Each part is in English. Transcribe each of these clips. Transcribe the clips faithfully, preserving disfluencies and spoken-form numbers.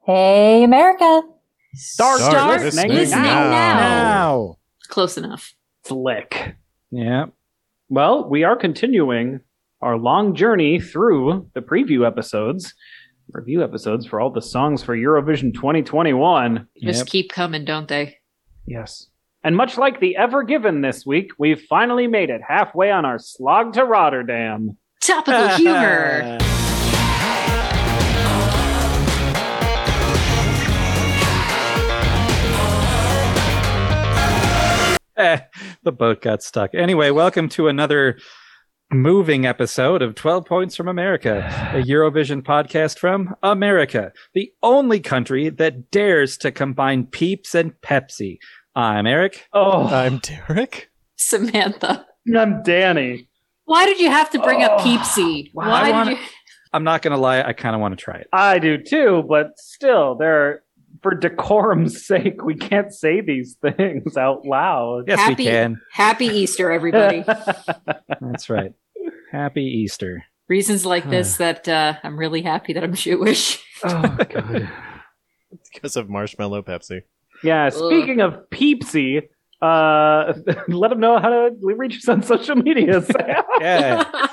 Hey, America. Start, Start Start listening, listening now. now. now. Close enough. Slick. Yeah. Well, we are continuing our long journey through the preview episodes, review episodes for all the songs for Eurovision twenty twenty-one. Just Yep. keep coming, don't they? Yes. And much like the Ever Given this week, we've finally made it halfway on our slog to Rotterdam. Topical humor. Eh, the boat got stuck. Anyway, welcome to another moving episode of twelve Points from America, a Eurovision podcast from America, the only country that dares to combine Peeps and Pepsi. I'm Eric. Oh, I'm Derek. Samantha. I'm Danny. Why did you have to bring up Oh, Peepsy? wow. Why I did wanna- you? I'm not going to lie, I kind of want to try it. I do too, but still, there. For decorum's sake, we can't say these things out loud. Yes, Happy- we can. Happy Easter, everybody. That's right. Happy Easter. Reasons like this that uh, I'm really happy that I'm Jewish. Oh, God. Because of Marshmallow Pepsi. Yeah, speaking of Peepsy, uh, let them know how to reach us on social media. Sam. Yeah.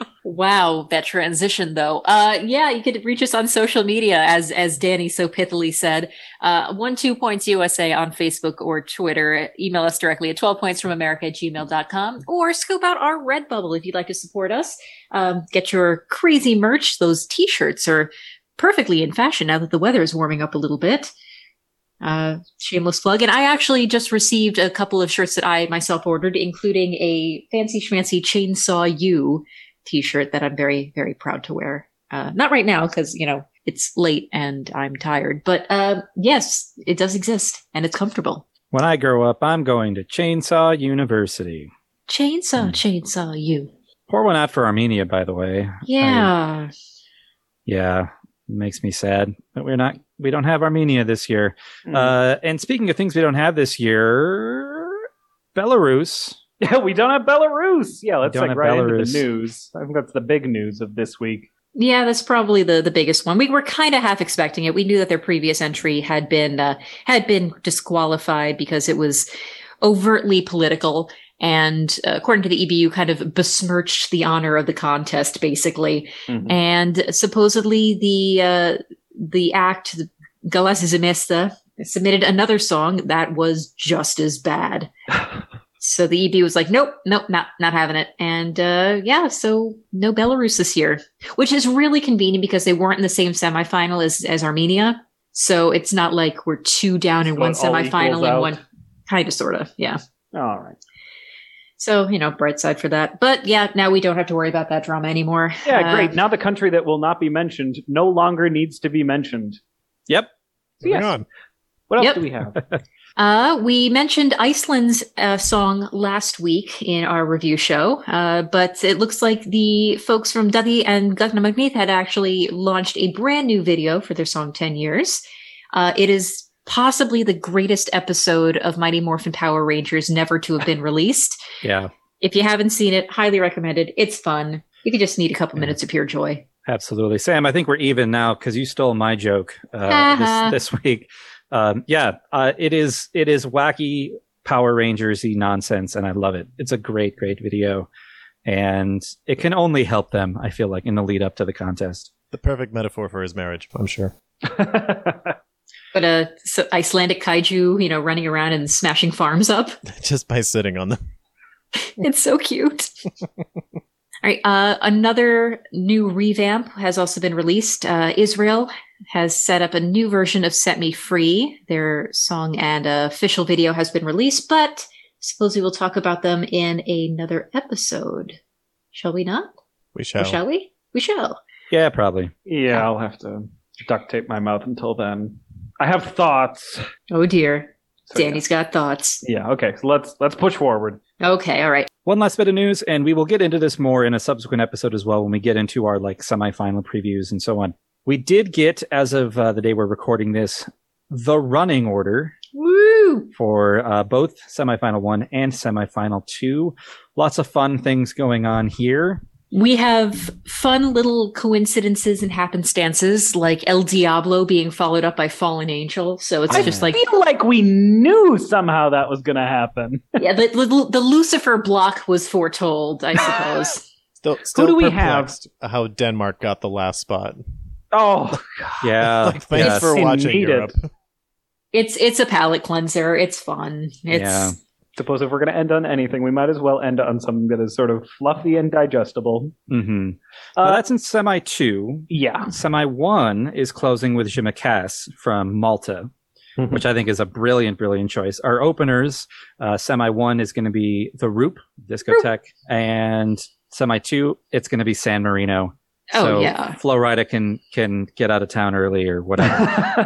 Wow, that transition though. Uh, yeah, you could reach us on social media, as as Danny so pithily said. Uh, one two points U S A on Facebook or Twitter. Email us directly at twelve points from America at gmail dot com, or scope out our Redbubble if you'd like to support us. Um, get your crazy merch. Those T-shirts are perfectly in fashion now that the weather is warming up a little bit. Uh, shameless plug. And I actually just received a couple of shirts that I myself ordered, including a fancy schmancy Chainsaw U T-shirt that I'm very, very proud to wear. Uh, not right now because, you know, it's late and I'm tired. But uh, yes, it does exist and it's comfortable. When I grow up, I'm going to Chainsaw University. Chainsaw, Hmm. Chainsaw U. Pour one out for Armenia, by the way. Yeah. I- yeah, it makes me sad that we're not. We don't have Armenia this year. Uh, and speaking of things we don't have this year, Belarus. Yeah, we don't have Belarus. Yeah, let's don't like have right into Belarus. the news. I think that's the big news of this week. Yeah, that's probably the, the biggest one. We were kind of half expecting it. We knew that their previous entry had been uh, had been disqualified because it was overtly political, and uh, according to the E B U, kind of besmirched the honor of the contest, basically. Mhm. And supposedly the uh, the act Galas Zemesta submitted another song that was just as bad. So the E B U was like, nope, nope, not not having it. And uh, yeah, so no Belarus this year, which is really convenient because they weren't in the same semifinal as, as Armenia. So it's not like we're two down in So one it all equals semifinal and out. one kind of, sort of. Yeah. All right. So, you know, bright side for that. But yeah, now we don't have to worry about that drama anymore. Yeah, Uh, great. Now the country that will not be mentioned no longer needs to be mentioned. Yep. So, yes. Moving on. What else Yep. do we have? Uh, we mentioned Iceland's uh, song last week in our review show, uh, but it looks like the folks from Duddy and Gugna Magneith had actually launched a brand new video for their song ten years. Uh, it is possibly the greatest episode of Mighty Morphin Power Rangers never to have been released. Yeah, If you haven't seen it, highly recommended. It's fun. You could just need a couple Yeah. minutes of pure joy. absolutely. Sam, I think we're even now because you stole my joke uh, Uh-huh. this, this week. Um, yeah, uh, it is. It is wacky Power Rangers-y nonsense, and I love it. It's a great, great video, and it can only help them. I feel like in the lead up to the contest. The perfect metaphor for his marriage, I'm sure. But uh, so Icelandic kaiju, you know, running around and smashing farms up. Just by sitting on them. It's so cute. All right. Uh, another new revamp has also been released. Uh, Israel has set up a new version of Set Me Free. Their song and uh, official video has been released, but suppose we will talk about them in another episode. Shall we not? We Or shall. shall we? We shall. Yeah, probably. Yeah, I'll have to duct tape my mouth until then. I have thoughts. Oh dear. So, yeah. Danny's got thoughts. Yeah, okay. So let's let's push forward. Okay. All right. One last bit of news, and we will get into this more in a subsequent episode as well when we get into our like semifinal previews and so on. We did get, as of uh, the day we're recording this, the running order Woo! for uh, both semifinal one and semifinal two. Lots of fun things going on here. We have fun little coincidences and happenstances, like El Diablo being followed up by Fallen Angel. So it's I just like, feel like we knew somehow that was going to happen. yeah, the, the, the Lucifer block was foretold, I suppose. Still, still do we perplexed how Denmark got the last spot. Oh, Yeah. Like, thanks yes. for watching Indeed. Europe. It's it's a palate cleanser. It's fun. It's Yeah. suppose if we're going to end on anything, we might as well end on something that is sort of fluffy and digestible. Mm-hmm. Uh, Well, that's in semi two. yeah. Semi one is closing with Je me casse from Malta, Mhm. which I think is a brilliant, brilliant choice. Our openers, uh, semi one is going to be the Roop Discotheque, and semi two, it's going to be San Marino. Oh, so yeah. Flo Rida can can get out of town early or whatever.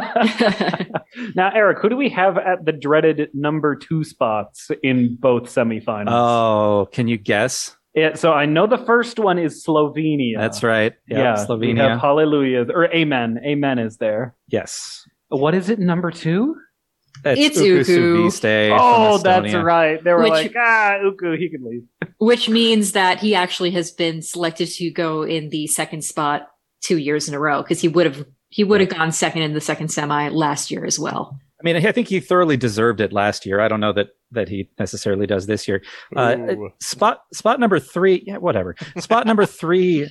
Now, Eric, who do we have at the dreaded number two spots in both semifinals? Oh, can you guess? Yeah, so I know the first one is Slovenia. That's right. Yep, Yeah, we have Slovenia. Hallelujah or Amen. Amen is there. Yes. What is it? Number two? It's Uku Uku. Suviste from Oh, that's Estonia. right. They were Which- like, ah, Uku, he can leave. Which means that he actually has been selected to go in the second spot two years in a row because he would have he would have gone second in the second semi last year as well. I mean, I think he thoroughly deserved it last year. I don't know that that he necessarily does this year. Uh, Ooh. spot spot number three, yeah, whatever. Spot number three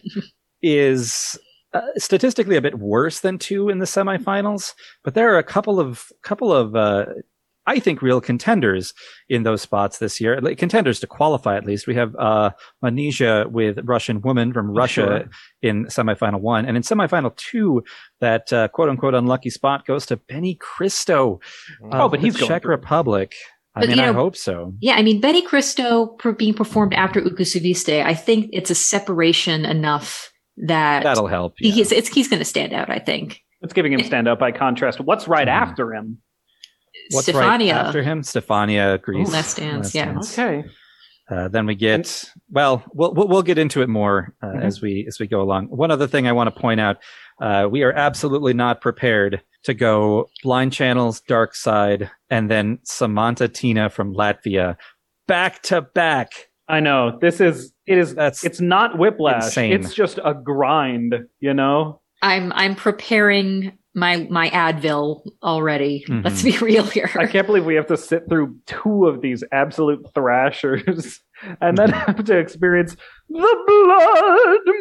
is uh, statistically a bit worse than two in the semifinals, but there are a couple of couple of uh, I think real contenders in those spots this year. Like, contenders to qualify at least. We have uh, Manizha with Russian Woman from Russia Sure. in semifinal one, and in semifinal two, that uh, quote unquote unlucky spot goes to Benny Cristo. Oh, but he's the going Czech through. Republic. I But, mean, you I know- hope so. Yeah, I mean Betty Cristo per- being performed after Uku Suviste, I think it's a separation enough that That'll help. he- Yeah. he's it's, he's going to stand out. I think. It's giving him stand out by contrast. What's right Hmm. after him? What's Stefania. right after him? Stefania, Greece. Last Dance, yeah. Okay. Uh, then we get well, we'll we'll we'll get into it more uh, Mhm. as we as we go along. One other thing I want to point out: uh, we are absolutely not prepared to go Blind Channels, Dark Side, and then Samantha Tina from Latvia back to back. I know. This is it is That's it's not whiplash. insane. It's just a grind, you know? I'm I'm preparing my my Advil already. Mhm. Let's be real here. I can't believe we have to sit through two of these absolute thrashers and then have to experience the blood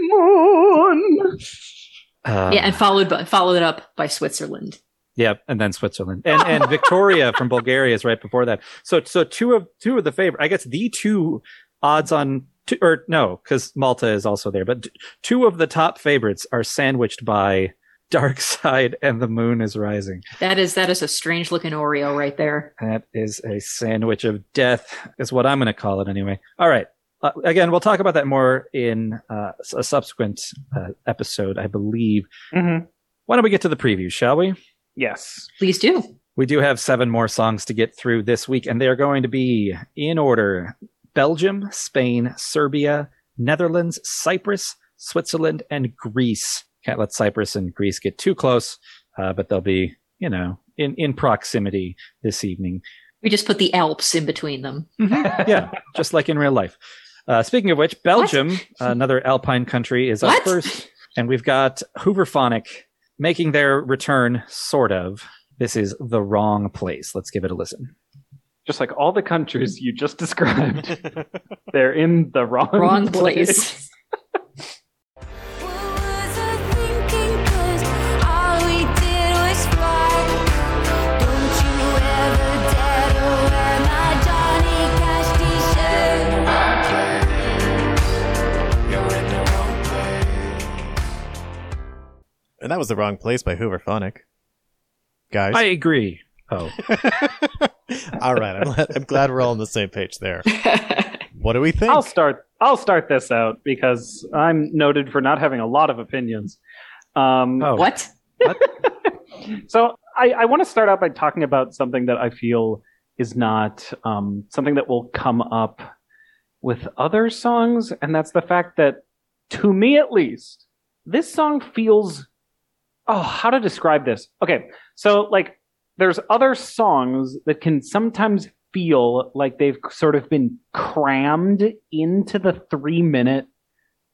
moon. Uh, Yeah, and followed by, followed it up by Switzerland. Yep, and then Switzerland, and and Victoria from Bulgaria is right before that. So so two of two of the favorite, I guess the two odds on two, or no, because Malta is also there, but t- two of the top favorites are sandwiched by Dark Side and The Moon is Rising. That is that is a strange looking Oreo right there. That is a sandwich of death, is what I'm going to call it anyway. All right. Uh, again, we'll talk about that more in uh, a subsequent uh, episode, I believe. Mm-hmm. Why don't we get to the preview, shall we? Yes. Please do. We do have seven more songs to get through this week, and they are going to be in order: Belgium, Spain, Serbia, Netherlands, Cyprus, Switzerland, and Greece. Can't let Cyprus and Greece get too close, uh, but they'll be, you know, in, in proximity this evening. We just put the Alps in between them. Yeah, just like in real life. Uh, speaking of which, Belgium, another Alpine country, is up What? first, and we've got Hooverphonic making their return, sort of. This is The Wrong Place. Let's give it a listen. Just like all the countries you just described, they're in the wrong, Wrong place. What was I thinking? 'Cause all we did was fight. Don't you ever dare to wear my Johnny Cash t-shirt. And that was The Wrong Place by Hooverphonic. Guys. I agree. Oh, all right. I'm glad, I'm glad we're all on the same page there. What do we think? I'll start. I'll start this out because I'm noted for not having a lot of opinions. Um, oh. What? So I, I want to start out by talking about something that I feel is not um, something that will come up with other songs, and that's the fact that, to me at least, this song feels. Oh, how to describe this? Okay, so like, there's other songs that can sometimes feel like they've sort of been crammed into the three minute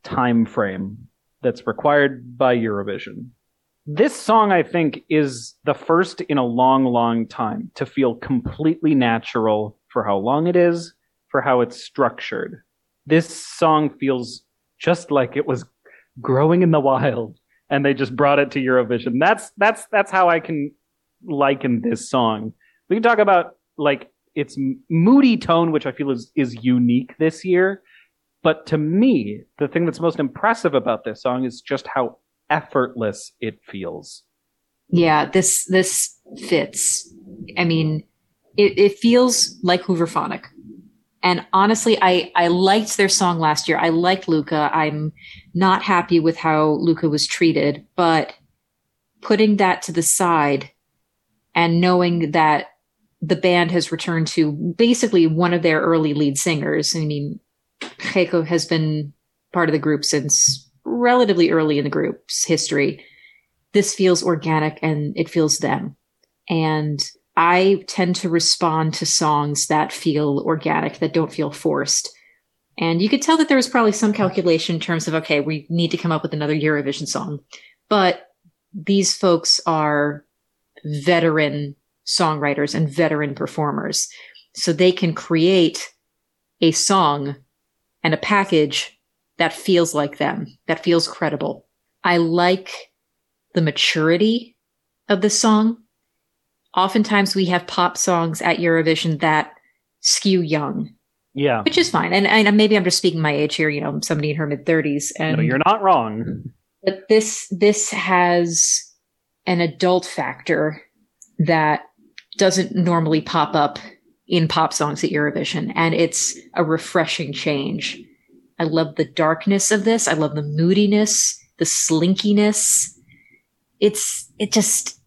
time frame that's required by Eurovision. This song, I think, is the first in a long, long time to feel completely natural for how long it is, for how it's structured. This song feels just like it was growing in the wild, and they just brought it to Eurovision. That's that's that's how I can liken this song. We can talk about like its moody tone, which I feel is is unique this year. But to me, the thing that's most impressive about this song is just how effortless it feels. Yeah, this this fits. I mean, it, it feels like Hooverphonic. And honestly, I, I liked their song last year. I liked Luca. I'm not happy with how Luca was treated, but putting that to the side and knowing that the band has returned to basically one of their early lead singers. I mean, Heiko has been part of the group since relatively early in the group's history. This feels organic and it feels them. And I tend to respond to songs that feel organic, that don't feel forced. And you could tell that there was probably some calculation in terms of, okay, we need to come up with another Eurovision song. But these folks are veteran songwriters and veteran performers. So they can create a song and a package that feels like them, that feels credible. I like the maturity of the song. Oftentimes we have pop songs at Eurovision that skew young, Yeah. which is fine. And, and maybe I'm just speaking my age here. You know, I'm somebody in her mid thirties. And No, you're not wrong. but this this has an adult factor that doesn't normally pop up in pop songs at Eurovision, and it's a refreshing change. I love the darkness of this. I love the moodiness, the slinkiness. It's it just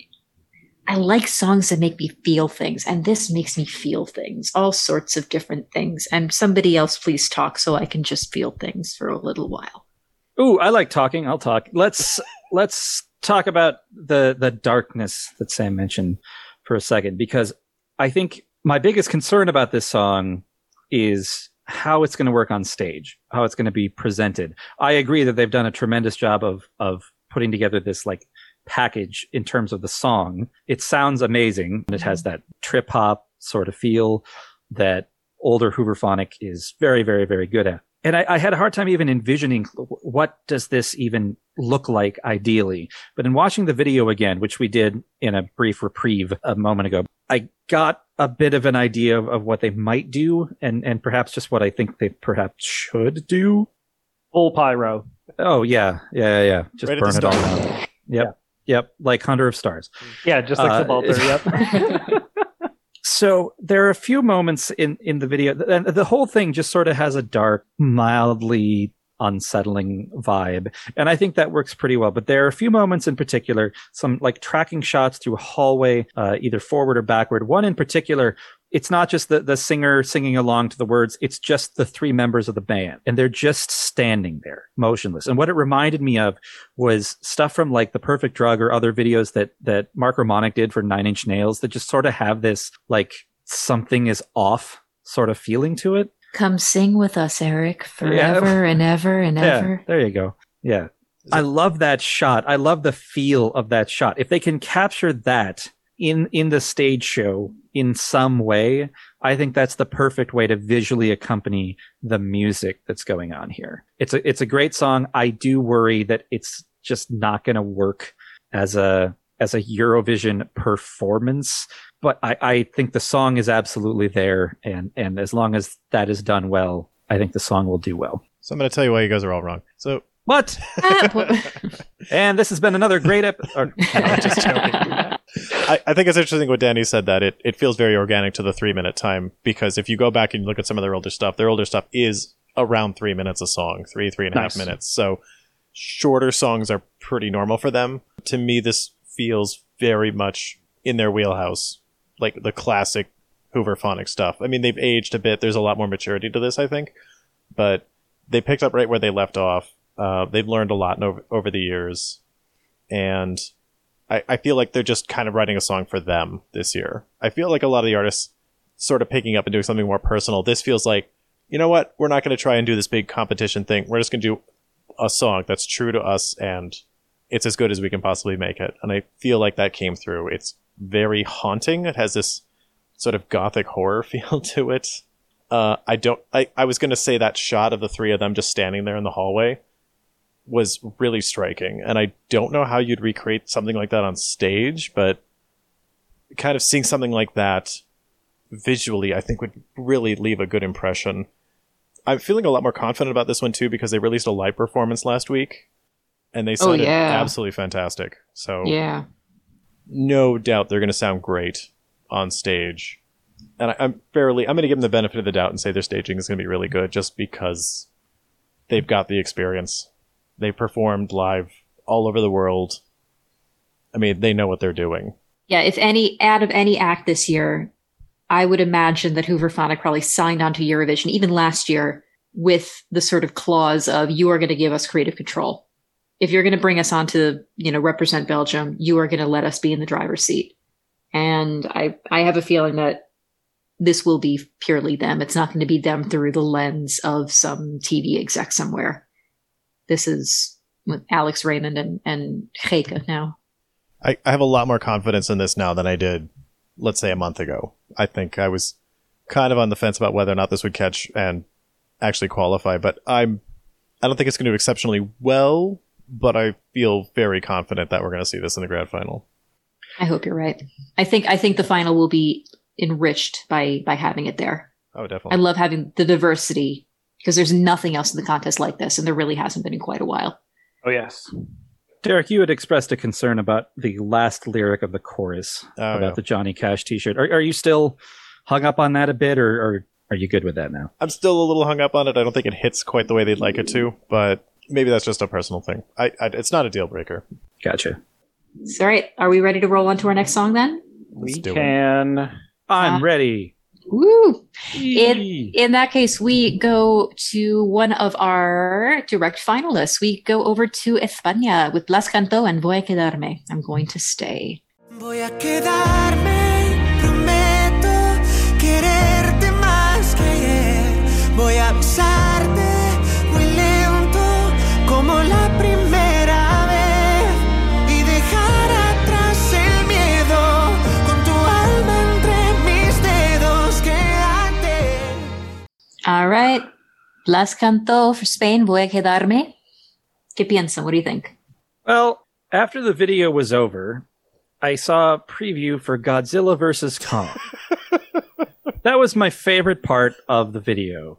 I like songs that make me feel things, and this makes me feel things, all sorts of different things. And somebody else please talk so I can just feel things for a little while. Ooh, I like talking. I'll talk. Let's let's talk about the the darkness that Sam mentioned for a second, because I think my biggest concern about this song is how it's going to work on stage, how it's going to be presented. I agree that they've done a tremendous job of of putting together this like package in terms of the song. It sounds amazing. It has that trip hop sort of feel that older Hooverphonic is very, very, very good at. And I, I had a hard time even envisioning what does this even look like ideally. But in watching the video again, which we did in a brief reprieve a moment ago, I got a bit of an idea of, of what they might do and, and perhaps just what I think they perhaps should do. Full pyro. Oh, yeah. Yeah, yeah, yeah. Just Right at burn the it all start. down. Yep. Yeah. Yep. Like Hunter of Stars. Yeah, just like Uh, Subalter. Yep. So there are a few moments in, in the video, and the whole thing just sort of has a dark, mildly unsettling vibe. And I think that works pretty well. But there are a few moments in particular, some like tracking shots through a hallway, uh, either forward or backward. One in particular, it's not just the, the singer singing along to the words. It's just the three members of the band. And they're just standing there, motionless. And what it reminded me of was stuff from like The Perfect Drug or other videos that, that Mark Romanek did for Nine Inch Nails that just sort of have this like something is off sort of feeling to it. Come sing with us, Eric, Yeah. forever and ever and Yeah, ever. there you go. Yeah. I love that shot. I love the feel of that shot. If they can capture that in in the stage show in some way, I think that's the perfect way to visually accompany the music that's going on here. It's a it's a great song. I do worry that it's just not going to work as a as a Eurovision performance, but I, I think the song is absolutely there, and and as long as that is done well, I think the song will do well. So I'm going to tell you why you guys are all wrong. So What? Ah, well- And this has been another great episode. I'm just joking. I, I think it's interesting what Danny said, that it, it feels very organic to the three minute time, because if you go back and look at some of their older stuff, their older stuff is around three minutes a song, three, three and a half Nice. minutes. So shorter songs are pretty normal for them. To me, this feels very much in their wheelhouse, like the classic Hooverphonic stuff. I mean, they've aged a bit. There's a lot more maturity to this, I think, but they picked up right where they left off. Uh, they've learned a lot over, over the years, and I, I feel like they're just kind of writing a song for them this year. I feel like a lot of the artists sort of picking up and doing something more personal. This feels like, you know what? We're not going to try and do this big competition thing. We're just going to do a song that's true to us and it's as good as we can possibly make it. And I feel like that came through. It's very haunting. It has this sort of gothic horror feel to it. Uh, I don't. I, I was going to say that shot of the three of them just standing there in the hallway was really striking. And I don't know how you'd recreate something like that on stage, but kind of seeing something like that visually, I think would really leave a good impression. I'm feeling a lot more confident about this one too because they released a live performance last week, and they sounded Oh, yeah. absolutely fantastic. So Yeah. no doubt they're going to sound great on stage. And I, I'm fairly, I'm going to give them the benefit of the doubt and say their staging is going to be really good just because they've got the experience. They performed live all over the world. I mean, they know what they're doing. Yeah, if any out of any act this year, I would imagine that Hooverphonic probably signed on to Eurovision even last year with the sort of clause of you are going to give us creative control. If you're going to bring us on to, you know, represent Belgium, you are going to let us be in the driver's seat. And I I have a feeling that this will be purely them. It's not going to be them through the lens of some T V exec somewhere. This is with Alex Raymond and, and Geke now. I, I have a lot more confidence in this now than I did, let's say, a month ago. I think I was kind of on the fence about whether or not this would catch and actually qualify, but I'm I don't think it's going to do exceptionally well, but I feel very confident that we're going to see this in the grand final. I hope you're right. I think I think the final will be enriched by by having it there. Oh, I definitely. love having the diversity because there's nothing else in the contest like this, and there really hasn't been in quite a while. Oh, yes. Derek, you had expressed a concern about the last lyric of the chorus Oh, about yeah. the Johnny Cash t-shirt. Are, are you still hung up on that a bit, or, or are you good with that now? I'm still a little hung up on it. I don't think it hits quite the way they'd like it to, but maybe that's just a personal thing. I, I it's not a deal breaker. Gotcha. So, all right, are we ready to roll on to our next song then? Let's We do it. can. I'm Uh, ready. Woo! In, Yee. in that case, we go to one of our direct finalists. We go over to España with Las Canto and Voy a Quedarme. I'm going to stay. Voy a quedarme, prometo quererte más que ayer. Voy a besarte muy lento como la primera vez y dejar atrás el miedo con tu alma entre mis dedos. Quédate. All right. Las Canto for Spain, Voy a Quedarme. ¿Qué piensan? What do you think? Well, after the video was over, I saw a preview for Godzilla versus Kong. That was my favorite part of the video.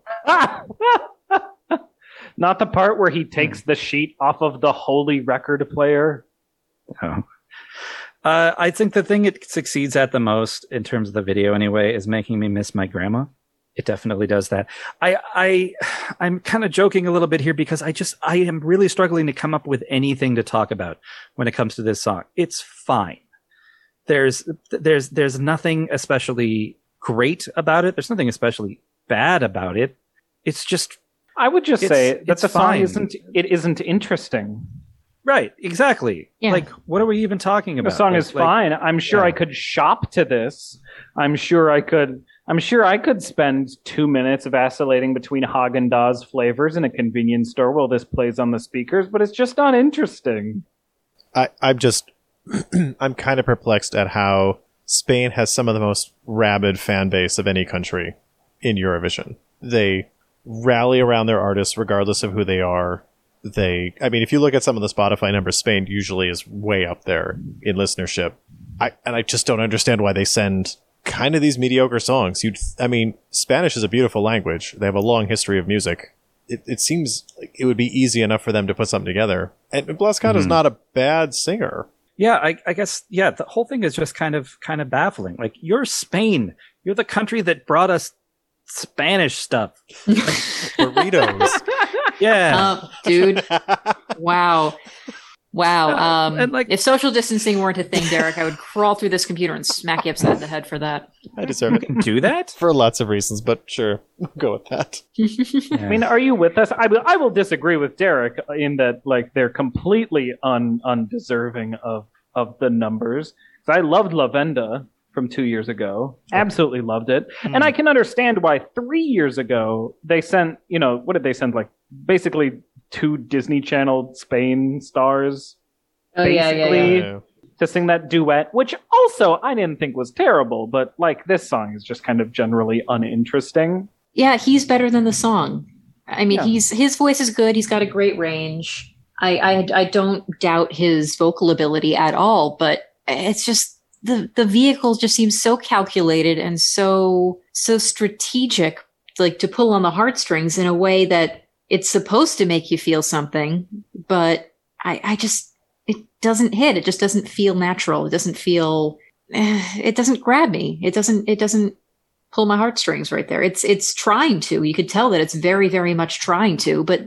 Not the part where he takes the sheet off of the holy record player. Oh. Uh, I think the thing it succeeds at the most, in terms of the video anyway, is making me miss my grandma. It definitely does that. I, I, I'm kind of joking a little bit here because I just, I am really struggling to come up with anything to talk about when it comes to this song. It's fine. There's, there's, there's nothing especially great about it. There's nothing especially bad about it. It's just I would just It's- say that it's the song fine. isn't. It isn't interesting. right. Exactly. Yeah. Like, what are we even talking about? The song Like- is like- fine. I'm sure yeah. I could shop to this. I'm sure I could. I'm sure I could spend two minutes vacillating between Haagen-Dazs flavors in a convenience store while this plays on the speakers, but it's just not interesting. I, I'm just, I'm kind of perplexed at how Spain has some of the most rabid fan base of any country in Eurovision. They rally around their artists regardless of who they are. They, I mean, if you look at some of the Spotify numbers, Spain usually is way up there in listenership. I, and I just don't understand why they send kind of these mediocre songs. You'd, I mean, Spanish is a beautiful language. They have a long history of music. It, it seems like it would be easy enough for them to put something together. And Blas Canto's Mhm. not a bad singer. Yeah, I, I guess, yeah, the whole thing is just kind of kind of baffling. Like, you're Spain. You're the country that brought us Spanish stuff. Burritos. Yeah. Um, dude, wow. Wow. Um, And, like- if social distancing weren't a thing, Derek, I would crawl through this computer and smack you upside the head for that. I deserve it. Do that? For lots of reasons, but sure, we'll go with that. I mean, are you with us? I will. I will disagree with Derek in that, like, they're completely un, undeserving of of the numbers. 'Cause I loved Lavenda from two years ago. Absolutely loved it, and I can understand why three years ago they sent. You know, what did they send? Like, basically two Disney Channel Spain stars Oh yeah, yeah, Basically- yeah. Yeah. to sing that duet, which also I didn't think was terrible, but like this song is just kind of generally uninteresting. Yeah, he's better than the song. I mean, Yeah. he's his voice is good. He's got a great range. I, I I don't doubt his vocal ability at all, but it's just the the vehicle just seems so calculated and so so strategic, like to pull on the heartstrings in a way that it's supposed to make you feel something, but I I just it doesn't hit. It just doesn't feel natural. It doesn't feel. eh, It doesn't grab me. It doesn't. It doesn't pull my heartstrings right there. It's it's trying to. You could tell that it's very very much trying to, but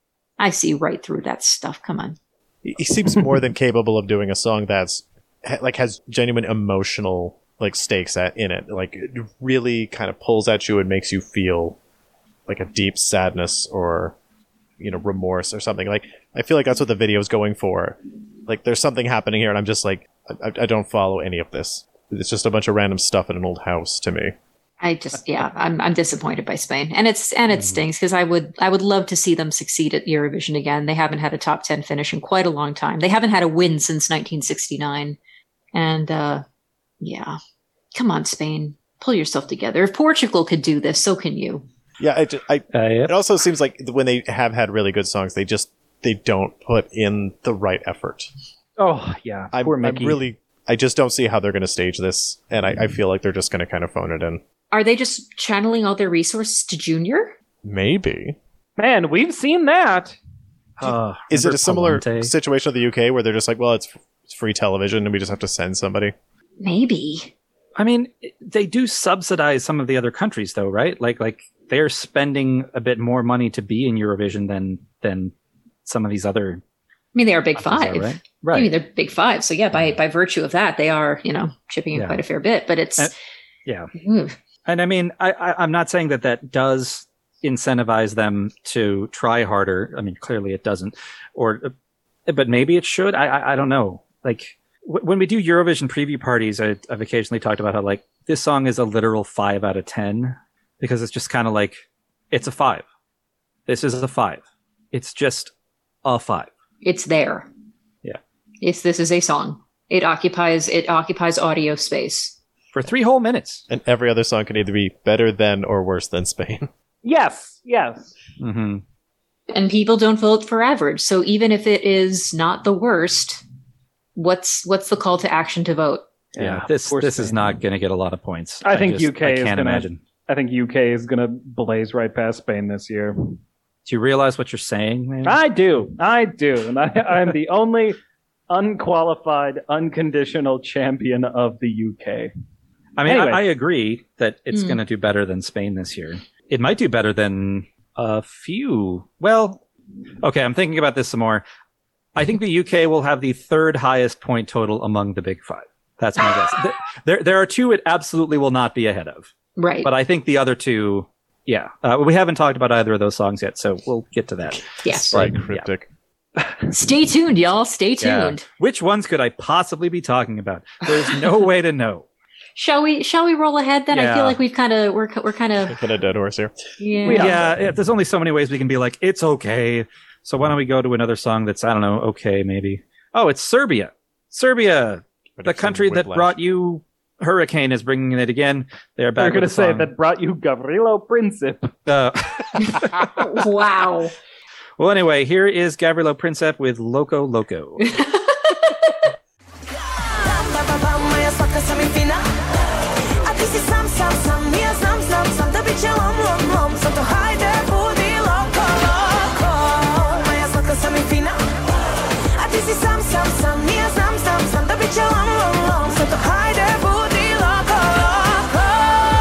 I see right through that stuff. Come on. He he seems more than capable of doing a song that's ha- like has genuine emotional like stakes at in it. Like it really kind of pulls at you and makes you feel like a deep sadness or you know remorse or something. Like I feel like that's what the video is going for. Like there's something happening here, and I'm just like I, I don't follow any of this. It's just a bunch of random stuff in an old house to me. I just yeah, I'm I'm disappointed by Spain, and it's and it stings because I would I would love to see them succeed at Eurovision again. They haven't had a top ten finish in quite a long time. They haven't had a win since nineteen sixty-nine, and uh, yeah, come on, Spain, pull yourself together. If Portugal could do this, so can you. Yeah, I, ju- I Uh, yep. it also seems like when they have had really good songs, they just they don't put in the right effort. Oh yeah, I'm, poor I'm Mickey. really I just don't see how they're going to stage this, and I, I feel like they're just going to kind of phone it in. Are they just channeling all their resources to Junior? Maybe. Man, we've seen that. Uh, Is it remember a similar Palante? situation of the U K where they're just like, well, it's, it's free television and we just have to send somebody? Maybe. I mean, they do subsidize some of the other countries, though, right? Like, like they're spending a bit more money to be in Eurovision than than some of these other. I mean, they are big countries five. are, right? I Right. mean, they're big five. So yeah, by by virtue of that, they are you know chipping in Yeah. quite a fair bit. But it's Uh, yeah. Ooh. And I mean, I, I, I'm not saying that that does incentivize them to try harder. I mean, clearly it doesn't, or, but maybe it should. I, I, I don't know. Like w- when we do Eurovision preview parties, I, I've occasionally talked about how like this song is a literal five out of ten because it's just kind of like it's a five. This is a five. It's just a five. It's there. Yeah. It's this is a song. It occupies it occupies audio space. For three whole minutes. And every other song can either be better than or worse than Spain. Yes, yes. Mm-hmm. And people don't vote for average. So even if it is not the worst, what's what's the call to action to vote? Yeah, this poor this is Spain. not going to get a lot of points. I think just- U K I is can't gonna- imagine. I think U K is gonna blaze right past Spain this year. Do you realize what you're saying, man? I do, I do, and I, I'm the only unqualified, unconditional champion of the U K. I mean, Anyway. I, I agree that it's Mm. going to do better than Spain this year. It might do better than a few. Well, okay, I'm thinking about this some more. I think the U K will have the third highest point total among the big five. That's my guess. Th- There, there are two it absolutely will not be ahead of, Right. but I think the other two, yeah. Uh, we haven't talked about either of those songs yet, so we'll get to that. yes. Right, Yeah. cryptic. Stay tuned, y'all. Stay Yeah. tuned. Which ones could I possibly be talking about? There's no way to know. Shall we shall we roll ahead then? I Yeah. feel like we've kind of we're we're kind of Kind of dead horse here. yeah. We are. Yeah, it- there's only so many ways we can be like, it's okay. So why don't we go to another song that's, I don't know, okay, maybe. Oh, it's Serbia. Serbia, the country that brought you Hurricane, is bringing it again. They're back They're going to with the say song. that brought you Gavrilo Princip. Uh, Wow. well, anyway, here is Gavrilo Princip with Loco Loco. Bam, bam, bam, moja slatka sam i fina. A ti si sam, sam, sam, ja znam, znam, znam da bit će lom, lom, lom. Zato hajde, budi loko, loko. Moja slatka sam i fina. A ti si sam, sam, sam, ja znam, znam, znam da bit će lom, lom, lom. Zato hajde, budi loko, loko.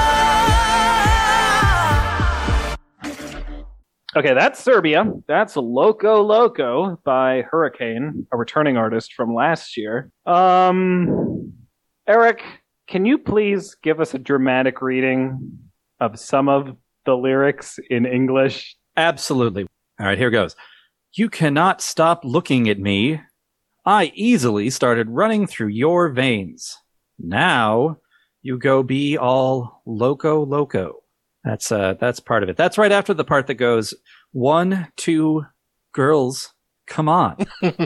Okay, that's Serbia. That's Loco Loco by Hurricane, a returning artist from last year. Um, Eric, can you please give us a dramatic reading of some of the lyrics in English? Absolutely. All right, here goes. You cannot stop looking at me. I easily started running through your veins. Now you go be all loco loco. That's uh that's part of it. That's right after the part that goes one, two, girls, come on.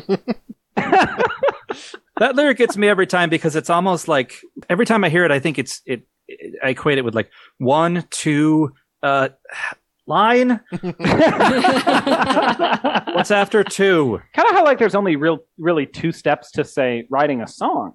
That lyric gets me every time because it's almost like every time I hear it, I think it's it. it I equate it with like one, two, uh, line. What's after two? Kind of how like there's only real, really two steps to say writing a song.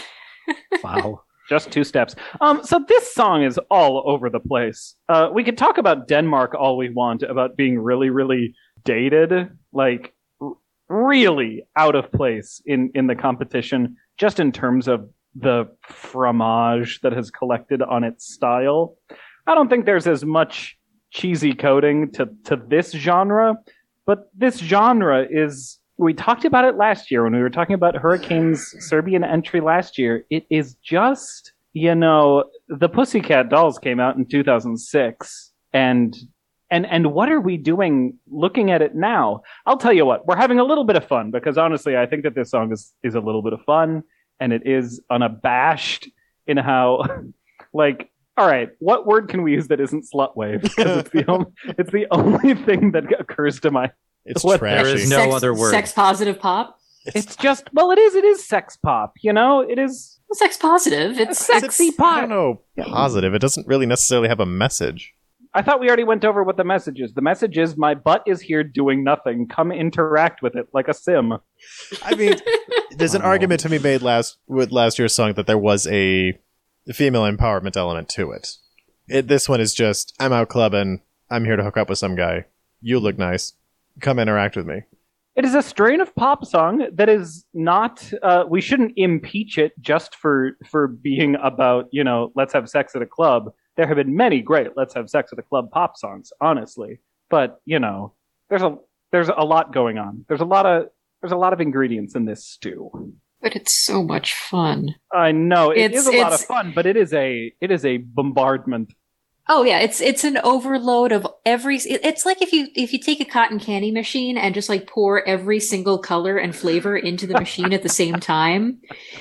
Wow. Just two steps. Um, so this song is all over the place. Uh, we could talk about Denmark all we want, about being really, really dated, like r- really out of place in, in the competition, just in terms of the fromage that has collected on its style. I don't think there's as much cheesy coding to, to this genre, but this genre is... We talked about it last year when we were talking about Hurricane's Serbian entry last year. It is just, you know, the Pussycat Dolls came out in two thousand six. And and and what are we doing looking at it now? I'll tell you what, we're having a little bit of fun because honestly, I think that this song is, is a little bit of fun and it is unabashed in how, like, all right, what word can we use that isn't slutwave? Because it's the only, it's the only thing that occurs to my... It's What- trashy. there is no sex, other word. Sex positive pop. It's just, well, it is, it is sex pop, you know? It is Sex positive. It's sexy I pop. don't know. Positive. It doesn't really necessarily have a message. I thought we already went over what the message is. The message is my butt is here doing nothing. Come interact with it like a sim. I mean, there's an Wow. argument to be made last with last year's song that there was a female empowerment element to it. it. This one is just, I'm out clubbing. I'm here to hook up with some guy. You look nice. Come interact with me. It is a strain of pop song that is not, uh, we shouldn't impeach it just for, for being about, you know, let's have sex at a club. There have been many great let's have sex at a club pop songs, honestly. But, you know, there's a, there's a lot going on. There's a lot of, there's a lot of ingredients in this stew. But it's so much fun. I know it It's- is a lot of it's- fun, but it is a, it is a bombardment. Oh yeah, it's it's an overload of every. it- It's like if you if you take a cotton candy machine and just like pour every single color and flavor into the machine at the same time,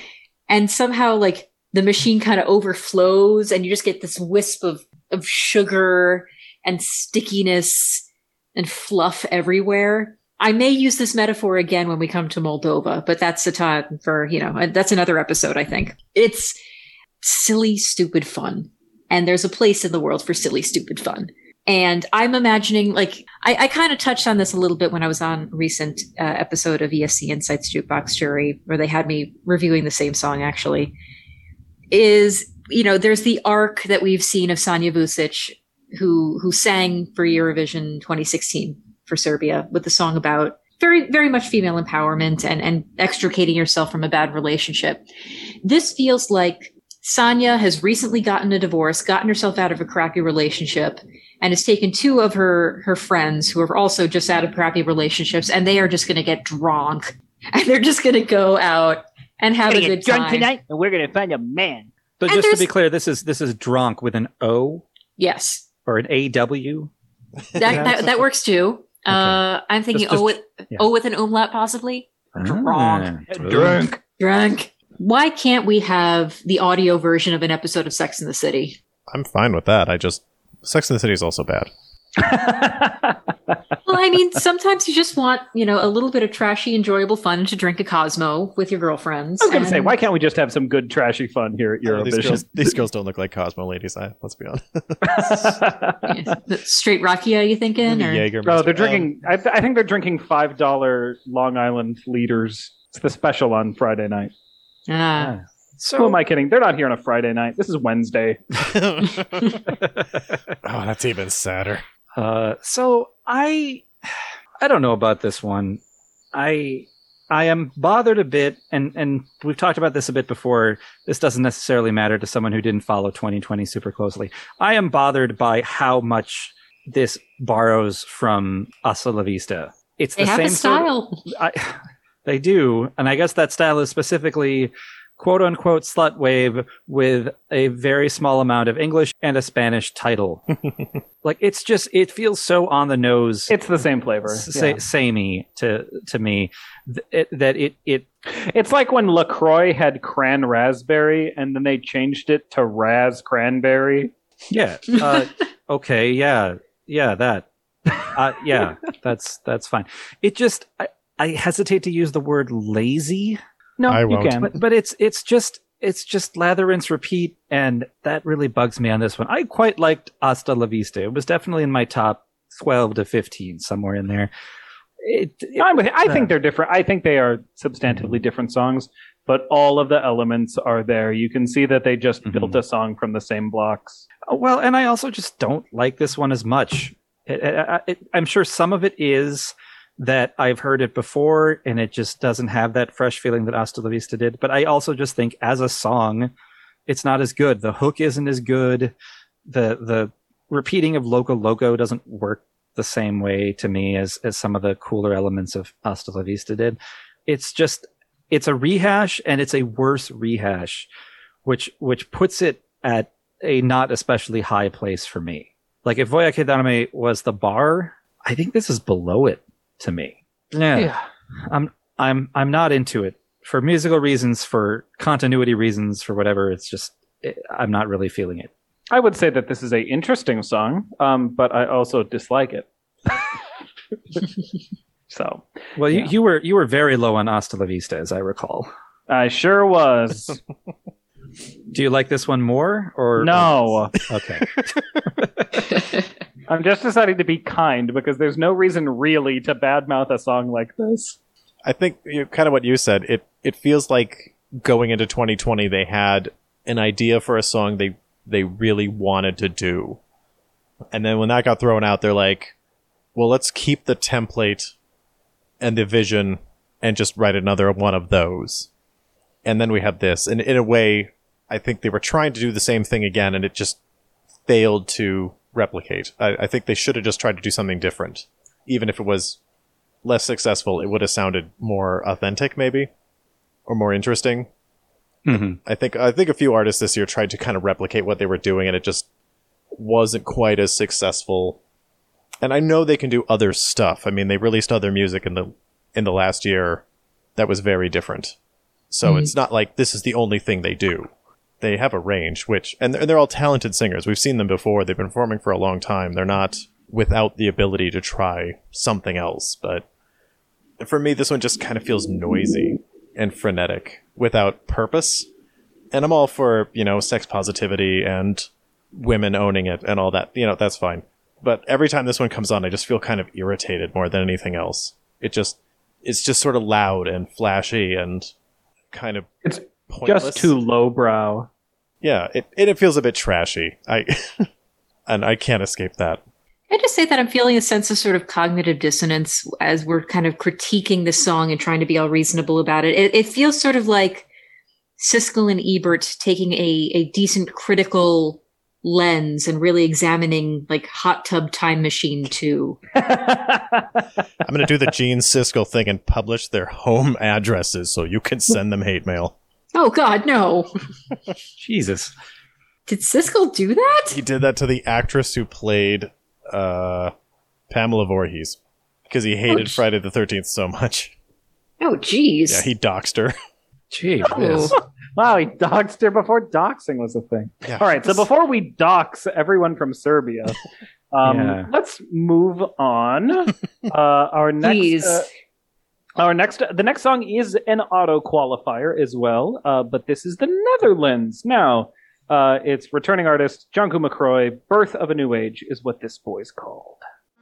and somehow like the machine kind of overflows, and you just get this wisp of of sugar and stickiness and fluff everywhere. I may use this metaphor again when we come to Moldova, but that's the time for you know that's another episode. I think it's silly, stupid fun. And there's a place in the world for silly, stupid fun. And I'm imagining, like, I, I kind of touched on this a little bit when I was on a recent uh, episode of E S C Insights Jukebox Jury, where they had me reviewing the same song, actually. Is, you know, there's the arc that we've seen of Sanja Vucic, who who sang for Eurovision twenty sixteen for Serbia with the song about very, very much female empowerment and, and extricating yourself from a bad relationship. This feels like Sanja has recently gotten a divorce, gotten herself out of a crappy relationship, and has taken two of her, her friends who are also just out of crappy relationships, and they are just going to get drunk. And they're just going to go out and have a good time. and we're gonna find a man. But And just to be there's- clear, this is this is drunk with an O Yes, or an A W. that, that, that works too. Uh, I'm thinking Just- O with, yeah. O with an umlaut, possibly. Drunk. Ah, Drunk. Drunk. Why can't we have the audio version of an episode of Sex in the City? I'm fine with that. I just Sex in the City is also bad. Well, I mean, sometimes you just want, you know, a little bit of trashy, enjoyable fun to drink a Cosmo with your girlfriends. I was gonna say, and- why can't we just have some good trashy fun here at Oh, these, Eurovision? girls, these girls don't look like Cosmo ladies. I, let's be honest. Yeah. The straight Rakia, you thinking? Or? Jaeger. Oh, they're um, drinking. I, th- I think they're drinking five dollar Long Island liters. It's the special on Friday night. Ah. Who So am I kidding? They're not here on a Friday night. This is Wednesday. oh, that's even sadder. Uh, so I, I don't know about this one. I, I am bothered a bit, and and we've talked about this a bit before. This doesn't necessarily matter to someone who didn't follow twenty twenty super closely. I am bothered by how much this borrows from Hasta La Vista. It's They the have same a style. Sort of, I, they do, and I guess that style is specifically quote unquote slut wave with a very small amount of English and a Spanish title. Like it's just it feels so on the nose, It's the same flavor. s- Yeah. samey to to me th- it, that it it It's like when LaCroix had cran raspberry and then they changed it to raz cranberry. yeah uh, okay yeah yeah that Uh, yeah, that's that's fine. It just I, I hesitate to use the word lazy, No, I you won't. can. but but it's it's just it's just lather, rinse, repeat, and that really bugs me on this one. I quite liked Hasta La Vista. It was definitely in my top twelve to fifteen, somewhere in there. It, it- I'm with you. I think uh, they're different. I think they are substantively different songs, but all of the elements are there. You can see that they just Mhm. built a song from the same blocks. well, and I also just don't like this one as much. It, it, it, I'm sure some of it is that I've heard it before and it just doesn't have that fresh feeling that Hasta La Vista did. But I also just think as a song, it's not as good. The hook isn't as good. The the repeating of Loco Loco doesn't work the same way to me as as some of the cooler elements of Hasta La Vista did. It's just it's a rehash and it's a worse rehash, which which puts it at a not especially high place for me. Like if Voy a Quedarme was the bar, I think this is below it to me. Yeah. I'm I'm I'm not into it for musical reasons, for continuity reasons, for whatever. It's just it, I'm not really feeling it. I would say that this is a interesting song, um, but I also dislike it. So Well, you, Yeah. you were you were very low on Hasta La Vista, as I recall. I sure was. Do you like this one more or No. Okay. I'm just deciding to be kind because there's no reason really to badmouth a song like this. I think you, kind of what you said. It it feels like going into twenty twenty, they had an idea for a song they they really wanted to do, and then when that got thrown out, they're like, "Well, let's keep the template and the vision and just write another one of those." And then we have this, and in a way, I think they were trying to do the same thing again, and it just failed to replicate. I, I think they should have just tried to do something different, even if it was less successful. It would have sounded more authentic, maybe, or more interesting. hmm I think I think a few artists this year tried to kind of replicate what they were doing, and it just wasn't quite as successful. And I know they can do other stuff. I mean, they released other music in the in the last year that was very different. So it's not like this is the only thing they do. They have a range, which and they're, they're all talented singers. We've seen them before. They've been performing for a long time. They're not without the ability to try something else. But for me, this one just kind of feels noisy and frenetic without purpose. And I'm all for, you know, sex positivity and women owning it and all that. You know, that's fine. But every time this one comes on, I just feel kind of irritated more than anything else. It just, it's just sort of loud and flashy and kind of It's pointless. just too lowbrow. Yeah, it, it, it feels a bit trashy. I, and I can't escape that. I just say that I'm feeling a sense of sort of cognitive dissonance as we're kind of critiquing the song and trying to be all reasonable about it. It, it feels sort of like Siskel and Ebert taking a, a decent critical lens and really examining like Hot Tub Time Machine two. I'm going to do the Gene Siskel thing and publish their home addresses so you can send them hate mail. Oh God, no. Jesus. Did Siskel do that? He did that to the actress who played uh, Pamela Voorhees because he hated Ouch. Friday the thirteenth so much. Oh, geez. Yeah, he doxed her. Gee Oh. whiz. Wow, he doxed her before doxing was a thing. Yeah. All right, so before we dox everyone from Serbia, um, Yeah. let's move on. Uh, our next, Please. uh, our next, the next song is an auto qualifier as well, uh, but this is the Netherlands. Now, uh, it's returning artist Junko McCroy. "Birth of a New Age" is what this boy's called.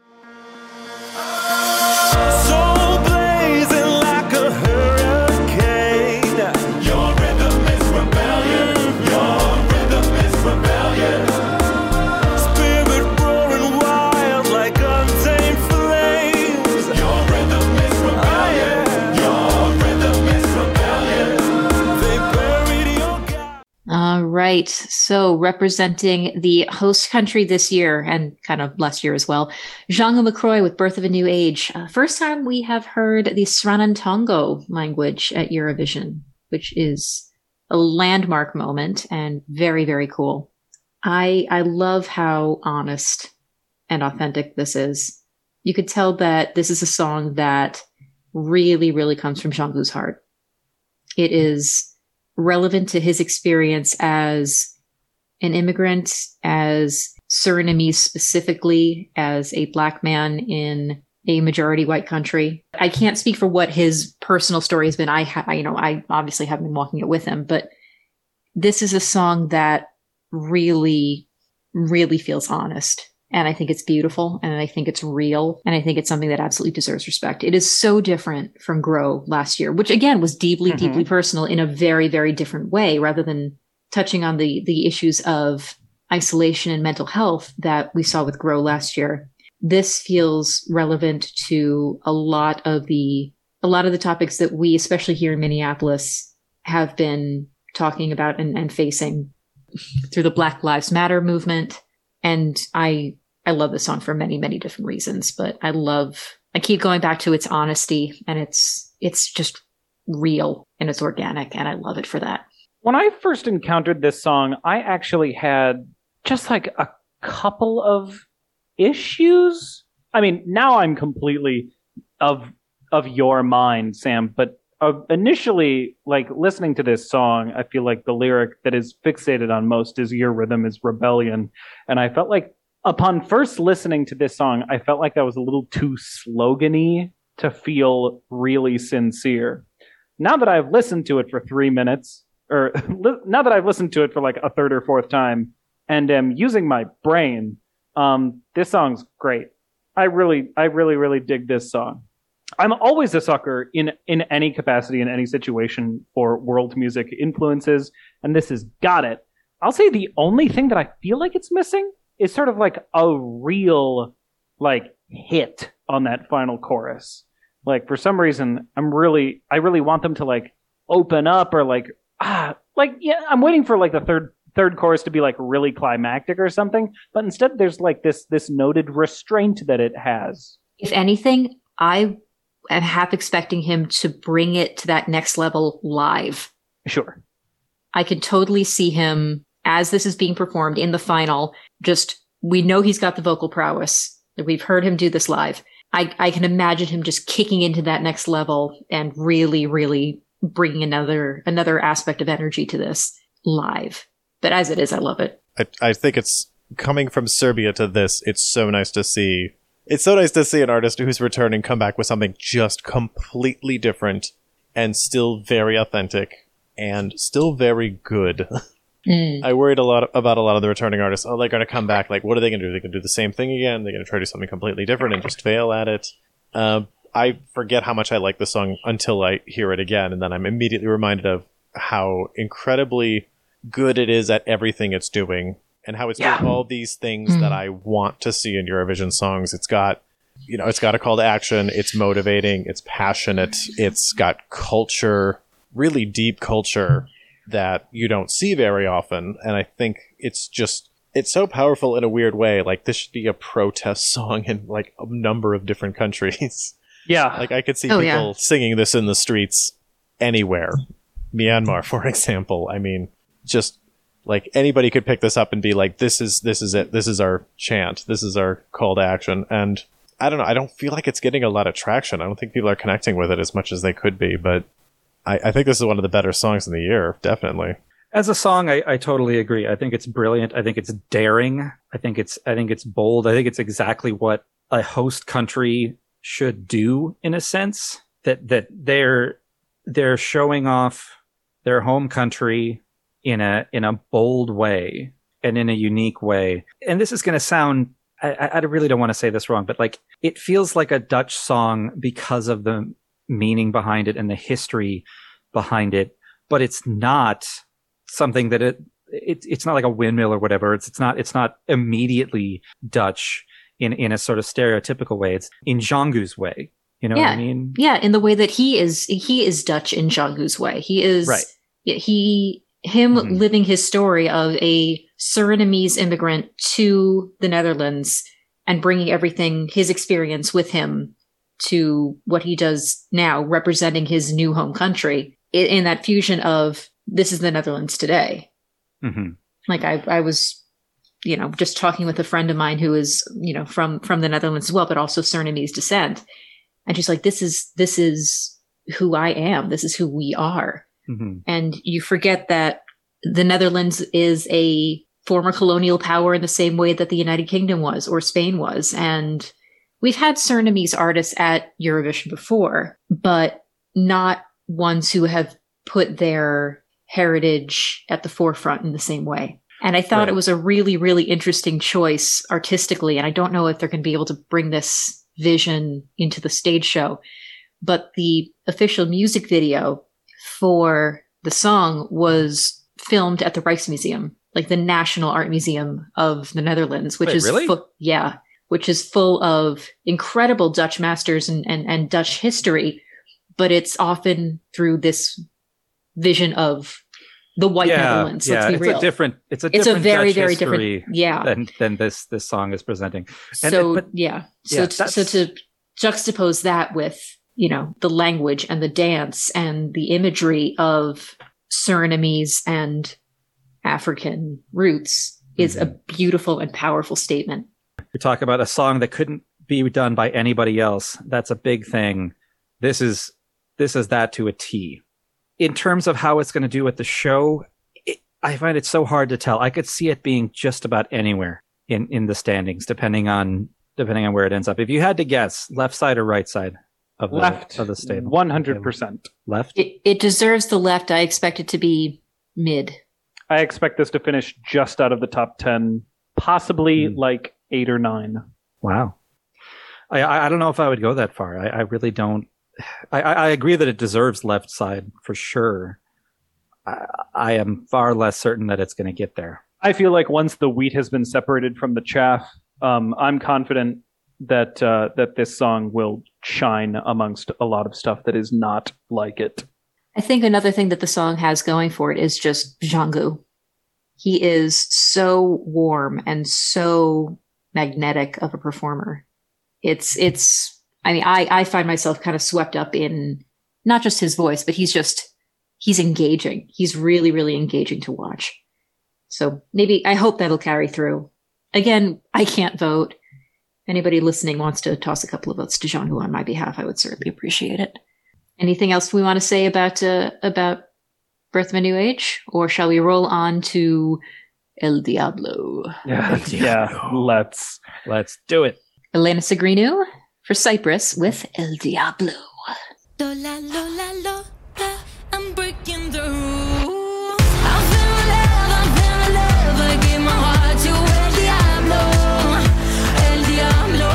So blazing like a hurricane. Your rhythm is rebellion. Your rhythm is rebellion. Spirit roaring wild like untamed flames. Your rhythm is rebellion. Your rhythm is rebellion. They buried your God. All right. So representing the host country this year and kind of last year as well, Django McCroy with "Birth of a New Age." Uh, first time we have heard the Sranantongo language at Eurovision, which is a landmark moment and very, very cool. I I love how honest and authentic this is. You could tell that this is a song that really, really comes from Django's heart. It is relevant to his experience as an immigrant, as Surinamese specifically as a Black man in a majority white country. I can't speak for what his personal story has been. I, ha- you know, I obviously haven't been walking it with him, but this is a song that really, really feels honest. And I think it's beautiful, and I think it's real, and I think it's something that absolutely deserves respect. It is so different from Grow last year, which again was deeply, Mhm. deeply personal in a very, very different way, rather than touching on the the issues of isolation and mental health that we saw with Grow last year. This feels relevant to a lot of the a lot of the topics that we, especially here in Minneapolis, have been talking about and, and facing through the Black Lives Matter movement. And I I love this song for many, many different reasons, but I love I keep going back to its honesty, and it's it's just real and it's organic, and I love it for that. When I first encountered this song, I actually had just like a couple of issues. I mean, now I'm completely of of your mind, Sam, but uh, initially, like listening to this song, I feel like the lyric that is fixated on most is "Your rhythm is rebellion," and I felt like upon first listening to this song, I felt like that was a little too slogan-y to feel really sincere. Now that I've listened to it for three minutes, or li- now that I've listened to it for like a third or fourth time, and am using my brain, um, this song's great. I really, I really, really dig this song. I'm always a sucker in in any capacity, in any situation, for world music influences, and this has got it. I'll say the only thing that I feel like it's missing is sort of like a real like hit on that final chorus. Like for some reason, I'm really, I really want them to like open up or like ah, like yeah, I'm waiting for like the third third chorus to be like really climactic or something, but instead there's like this this noted restraint that it has. If anything, I am half expecting him to bring it to that next level live. Sure. I could totally see him, as this is being performed in the final, just, we know he's got the vocal prowess. We've heard him do this live. I, I can imagine him just kicking into that next level and really, really bringing another another aspect of energy to this live. But as it is, I love it. I, I think it's coming from Serbia to this. It's so nice to see. It's so nice to see an artist who's returning come back with something just completely different and still very authentic and still very good. Mm. I worried a lot about a lot of the returning artists. Oh, they're going to come back. Like, what are they going to do? They're going to do the same thing again. They're going to try to do something completely different and just fail at it. Uh, I forget how much I like the song until I hear it again, and then I'm immediately reminded of how incredibly good it is at everything it's doing, and how it's Yeah. doing all these things Mm. that I want to see in Eurovision songs. It's got, you know, it's got a call to action. It's motivating. It's passionate. It's got culture, really deep culture that you don't see very often. And I think it's just, it's so powerful in a weird way. Like, this should be a protest song in like a number of different countries. Yeah. Like, I could see Oh, people yeah. singing this in the streets anywhere. Myanmar, for example. I mean, just like anybody could pick this up and be like, this is, this is it. This is our chant. This is our call to action. And I don't know. I don't feel like it's getting a lot of traction. I don't think people are connecting with it as much as they could be, but I, I think this is one of the better songs in the year. Definitely. As a song, I, I totally agree. I think it's brilliant. I think it's daring. I think it's I think it's bold. I think it's exactly what a host country should do, in a sense. That that they're they're showing off their home country in a in a bold way and in a unique way. And this is going to sound, I, I really don't want to say this wrong, but like it feels like a Dutch song because of the meaning behind it and the history behind it, but it's not something that it, it it's not like a windmill or whatever. It's it's not it's not immediately Dutch in in a sort of stereotypical way. It's in Django's way. You know Yeah. what I mean? Yeah, in the way that he is, he is Dutch in Django's way. He is, Right. he, him Mhm. living his story of a Surinamese immigrant to the Netherlands and bringing everything, his experience with him to what he does now, representing his new home country in, in that fusion of this is the Netherlands today. Mm-hmm. Like I, I was, you know, just talking with a friend of mine who is, you know, from, from the Netherlands as well, but also Surinamese descent. And she's like, this is, this is who I am. This is who we are. Mm-hmm. And you forget that the Netherlands is a former colonial power in the same way that the United Kingdom was or Spain was. And we've had Surinamese artists at Eurovision before, but not ones who have put their heritage at the forefront in the same way. And I thought Right. it was a really, really interesting choice artistically. And I don't know if they're going to be able to bring this vision into the stage show, but the official music video for the song was filmed at the Rijksmuseum, like the National Art Museum of the Netherlands, which Wait, is really? fu- yeah, which is full of incredible Dutch masters and, and, and Dutch history, but it's often through this vision of the white Netherlands. yeah, Let's be it's real. a different. It's a it's a different very, Dutch very history different. Yeah. than than this this song is presenting. And so it- but- yeah. So yeah, t- that's- so to juxtapose that with, you know, the language and the dance and the imagery of Surinamese and African roots is a beautiful and powerful statement. We talk about a song that couldn't be done by anybody else. That's a big thing. This is this is that to a T. In terms of how it's going to do at the show, it, I find it so hard to tell. I could see it being just about anywhere in, in the standings, depending on depending on where it ends up. If you had to guess, left side or right side of the Left, of the stable, one hundred percent. left. It, it deserves the left. I expect it to be mid. I expect this to finish just out of the top ten, possibly Hmm. like eight or nine. Wow. I, I I don't know if I would go that far. I, I really don't. I, I I agree that it deserves left side for sure. I, I am far less certain that it's going to get there. I feel like once the wheat has been separated from the chaff, um, I'm confident that uh, that this song will shine amongst a lot of stuff that is not like it. I think another thing that the song has going for it is just Django. He is so warm and so magnetic of a performer. It's, it's, I mean, I, I find myself kind of swept up in not just his voice, but he's just, he's engaging. He's really, really engaging to watch. So maybe, I hope that'll carry through. Again, I can't vote. Anybody listening wants to toss a couple of votes to Django on my behalf, I would certainly appreciate it. Anything else we want to say about uh, about Birth of a New Age, or shall we roll on to El Diablo? Yeah, yeah. Let's. Let's do it. Elena Sagrinu for Cyprus with El Diablo. Lola, Lola, Lola, I'm breaking the rules. I feel love, I feel love. I give my heart to El Diablo, El Diablo.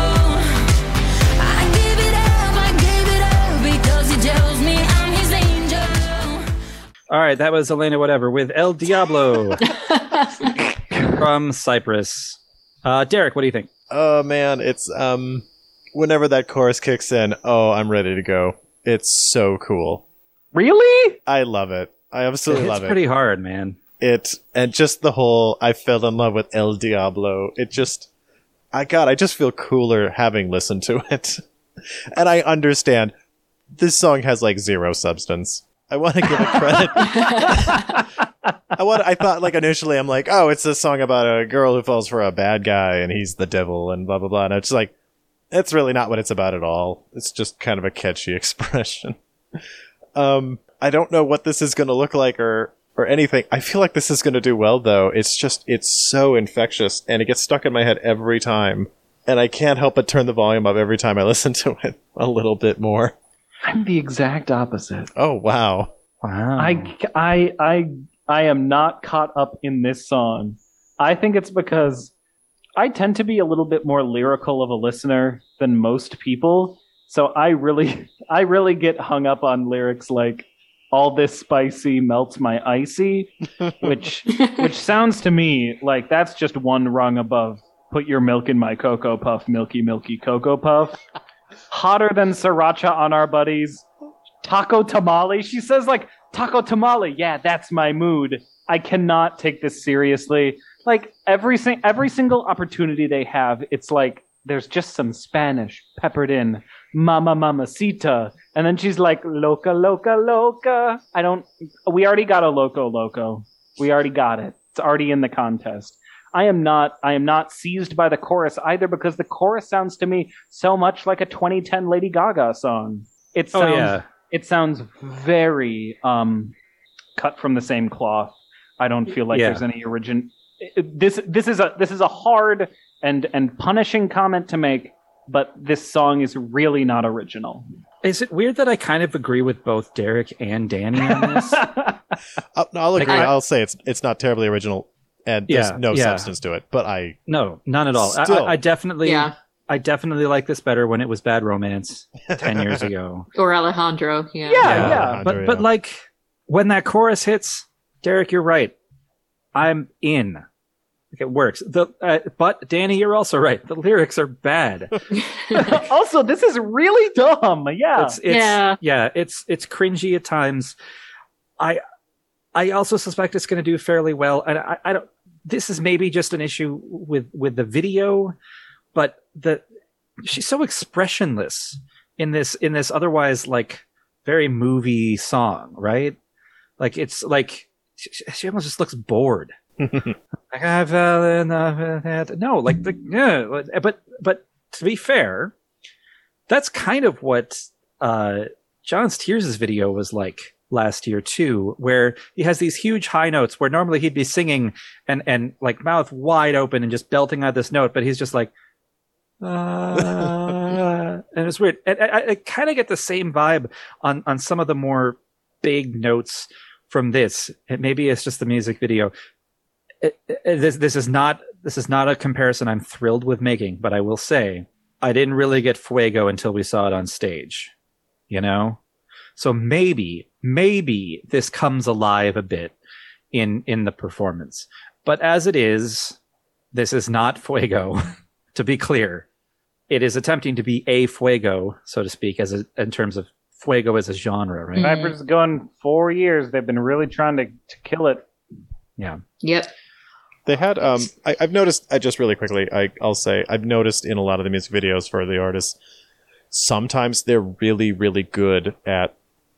I give it up, I give it up because he tells me I'm his angel. All right, that was Elena whatever with El Diablo from Cyprus. Uh, Derek, what do you think? Oh man, it's um whenever that chorus kicks in, oh, I'm ready to go. It's so cool. Really? I love it. I absolutely It's love pretty it. hard, man. It and just the whole I fell in love with El Diablo. It just I god, I just feel cooler having listened to it. And I understand this song has like zero substance. I want to give it credit. I want. I thought like initially, I'm like, oh, it's a song about a girl who falls for a bad guy and he's the devil and blah blah blah. And it's like, that's really not what it's about at all. It's just kind of a catchy expression. Um, I don't know what this is going to look like or or anything. I feel like this is going to do well though. It's just it's so infectious and it gets stuck in my head every time, and I can't help but turn the volume up every time I listen to it a little bit more. I'm the exact opposite. Oh wow. Wow. I, I, I, I am not caught up in this song. I think it's because I tend to be a little bit more lyrical of a listener than most people. So I really, I really get hung up on lyrics like "all this spicy melts my icy," which, which sounds to me like that's just one rung above. Put your milk in my cocoa puff, milky, milky cocoa puff. Hotter than sriracha on our buddies. Taco tamale. She says like taco tamale. Yeah, that's my mood. I cannot take this seriously. Like every sing- every single opportunity they have, it's like there's just some Spanish peppered in. Mama mamacita. And then she's like loca loca loca. I don't we already got a loco loco. We already got it. It's already in the contest. I am not I am not seized by the chorus either because the chorus sounds to me so much like a twenty ten Lady Gaga song. It Oh sounds yeah. it sounds very um cut from the same cloth. I don't feel like Yeah. there's any origin this this is a this is a hard and and punishing comment to make, but this song is really not original. Is it weird that I kind of agree with both Derek and Danny on this? I'll, I'll agree. I- I'll say it's it's not terribly original, and there's Yeah, no yeah. substance to it. But I No, none at all. I, Still. I, I definitely, Yeah. I definitely like this better when it was Bad Romance ten years ago. Or Alejandro. Yeah. Yeah. Yeah, but Andrea. but like when that chorus hits, Derek, you're right. I'm in. Like, it works. The uh, but Danny, you're also right. The lyrics are bad. Also, this is really dumb. Yeah. It's, it's Yeah. yeah, it's it's cringy at times. I I also suspect it's going to do fairly well, and I, I don't. This is maybe just an issue with with the video, but the she's so expressionless in this in this otherwise like very movie song, right? Like it's like she, she almost just looks bored. Like I fell in love with that. No, like the yeah, but but to be fair, that's kind of what uh, John's Tears' video was like last year too, where he has these huge high notes where normally he'd be singing and and like mouth wide open and just belting out this note, but he's just like, uh, and it's weird. And I, I kind of get the same vibe on on some of the more big notes from this. And maybe it's just the music video. It, it, this this is not this is not a comparison I'm thrilled with making, but I will say I didn't really get Fuego until we saw it on stage, you know. So maybe maybe this comes alive a bit in in the performance, but as it is, this is not Fuego. To be clear, it is attempting to be a Fuego, so to speak, as a, in terms of Fuego as a genre, right? Mm. Cypress is going four years. They've been really trying to, to kill it. Yeah. Yep. They had, um, I, I've noticed, I just really quickly, I, I'll say, I've noticed in a lot of the music videos for the artists, sometimes they're really, really good at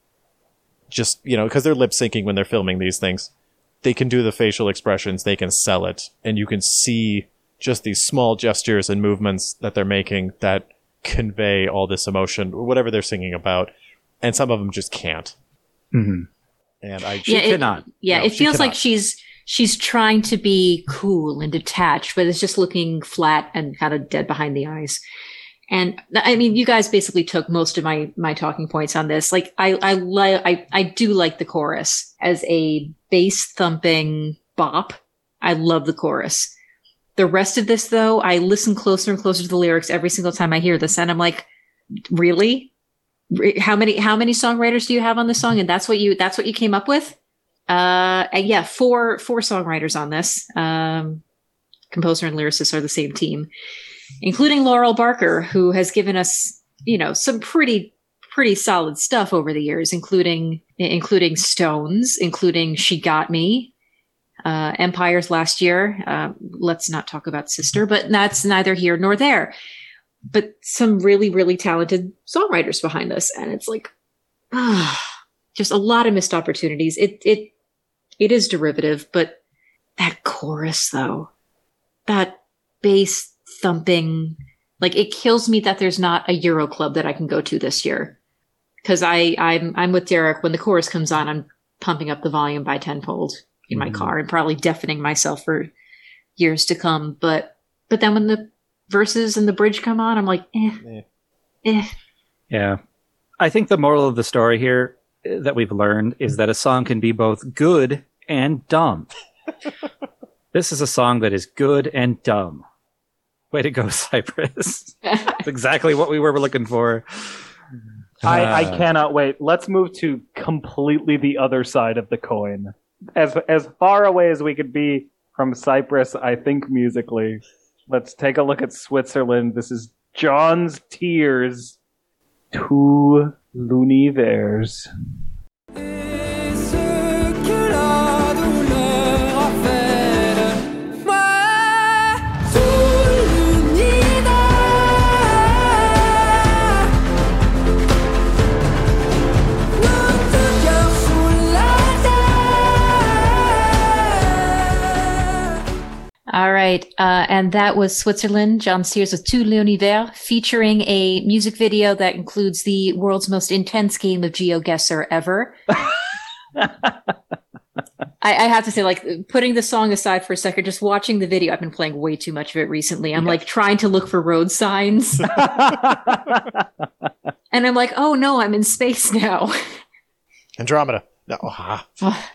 just, you know, because they're lip syncing when they're filming these things. They can do the facial expressions, they can sell it, and you can see just these small gestures and movements that they're making that convey all this emotion, or whatever they're singing about. And some of them just can't. Mm-hmm. And I, She Yeah, it- cannot. Yeah, No, it she feels like cannot. she's she's trying to be cool and detached, but it's just looking flat and kind of dead behind the eyes. And I mean, you guys basically took most of my my talking points on this. Like, I I li- I I do like the chorus as a bass thumping bop. I love the chorus. The rest of this, though, I listen closer and closer to the lyrics every single time I hear this, and I'm like, really? Re- How many how many songwriters do you have on this song? And that's what you that's what you came up with? Uh, and yeah, four four songwriters on this. Um, composer and lyricist are the same team, including Laurel Barker, who has given us, you know, some pretty pretty solid stuff over the years, including including Stones, including She Got Me, uh, Empires last year. Uh, let's not talk about Sister, but that's neither here nor there. But some really really talented songwriters behind this, and it's like, ah. Just a lot of missed opportunities. It it it is derivative, but that chorus though, that bass thumping, like it kills me that there's not a Euro club that I can go to this year. Because I I'm I'm with Derek. When the chorus comes on, I'm pumping up the volume by tenfold in my Mhm. car and probably deafening myself for years to come. But but then when the verses and the bridge come on, I'm like, eh, Eh. eh. Yeah. I think the moral of the story here uh, that we've learned is that a song can be both good and dumb. This is a song that is good and dumb. Way to go, Cypress. That's exactly what we were looking for. I, I Uh, cannot wait. Let's move to completely the other side of the coin. As as far away as we could be from Cyprus, I think musically. Let's take a look at Switzerland. This is John's Tears. Two l'univers. Et ce que la douleur a fait de moi, tout l'univers notre cœur sous la terre. All right. Uh, and that was Switzerland, John Sears with Tout l'Univers, featuring a music video that includes the world's most intense game of GeoGuessr ever. I, I have to say, like, putting the song aside for a second, just watching the video, I've been playing way too much of it recently. I'm like trying to look for road signs. And I'm like, oh no, I'm in space now. Andromeda. No. ah.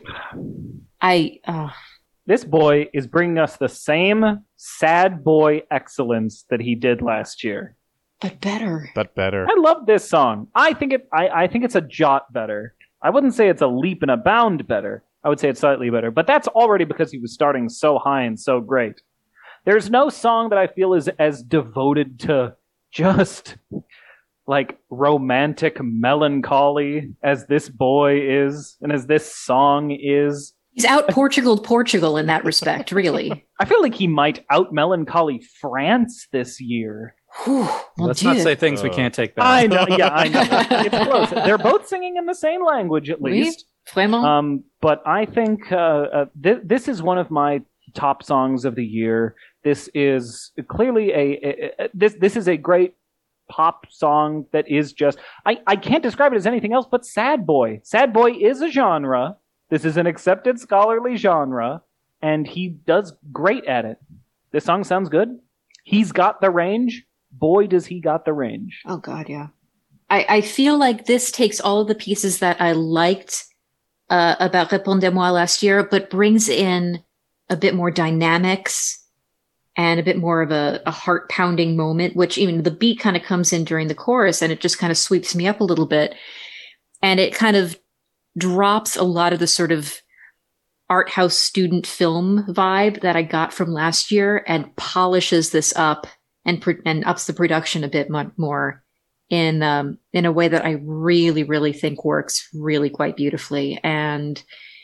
I, oh. This boy is bringing us the same sad boy excellence that he did last year. But better. But better. I love this song. I think it. I, I think it's a jot better. I wouldn't say it's a leap and a bound better. I would say it's slightly better. But that's already because he was starting so high and so great. There's no song that I feel is as devoted to just like romantic melancholy as this boy is, and as this song is. He's out Portugal Portugal in that respect, really. I feel like he might out melancholy France this year. Whew, mon Let's Dieu. not say things we can't take back. I know, yeah, I know. It's close. They're both singing in the same language, at Oui, least. vraiment. Um, but I think uh, uh, th- this is one of my top songs of the year. This is clearly a, a, a this this is a great pop song that is just I, I can't describe it as anything else but sad boy. Sad boy is a genre. This is an accepted scholarly genre, and he does great at it. This song sounds good. He's got the range. Boy, does he got the range. Oh God, yeah. I, I feel like this takes all of the pieces that I liked uh, about Répondez-moi last year, but brings in a bit more dynamics and a bit more of a, a heart-pounding moment, which even the beat kind of comes in during the chorus, and it just kind of sweeps me up a little bit. And it kind of drops a lot of the sort of art house student film vibe that I got from last year and polishes this up and pro- and ups the production a bit mu- more in um, in a way that I really, really think works really quite beautifully. And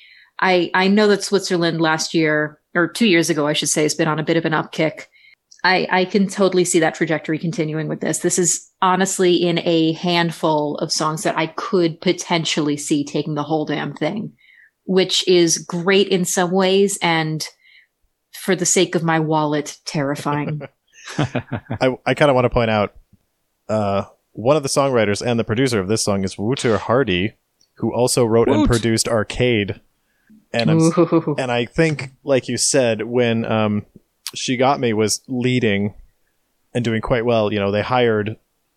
I I know that Switzerland last year, or two years ago, I should say, has been on a bit of an upkick. I, I can totally see that trajectory continuing with this. This is honestly in a handful of songs that I could potentially see taking the whole damn thing, which is great in some ways and, for the sake of my wallet, terrifying. I, I kind of want to point out uh, one of the songwriters and the producer of this song is Wouter Hardy, who also wrote and Woot. produced Arcade. And I'm, Ooh. and I think, like you said, when um, She Got Me was leading and doing quite well, you know, they hired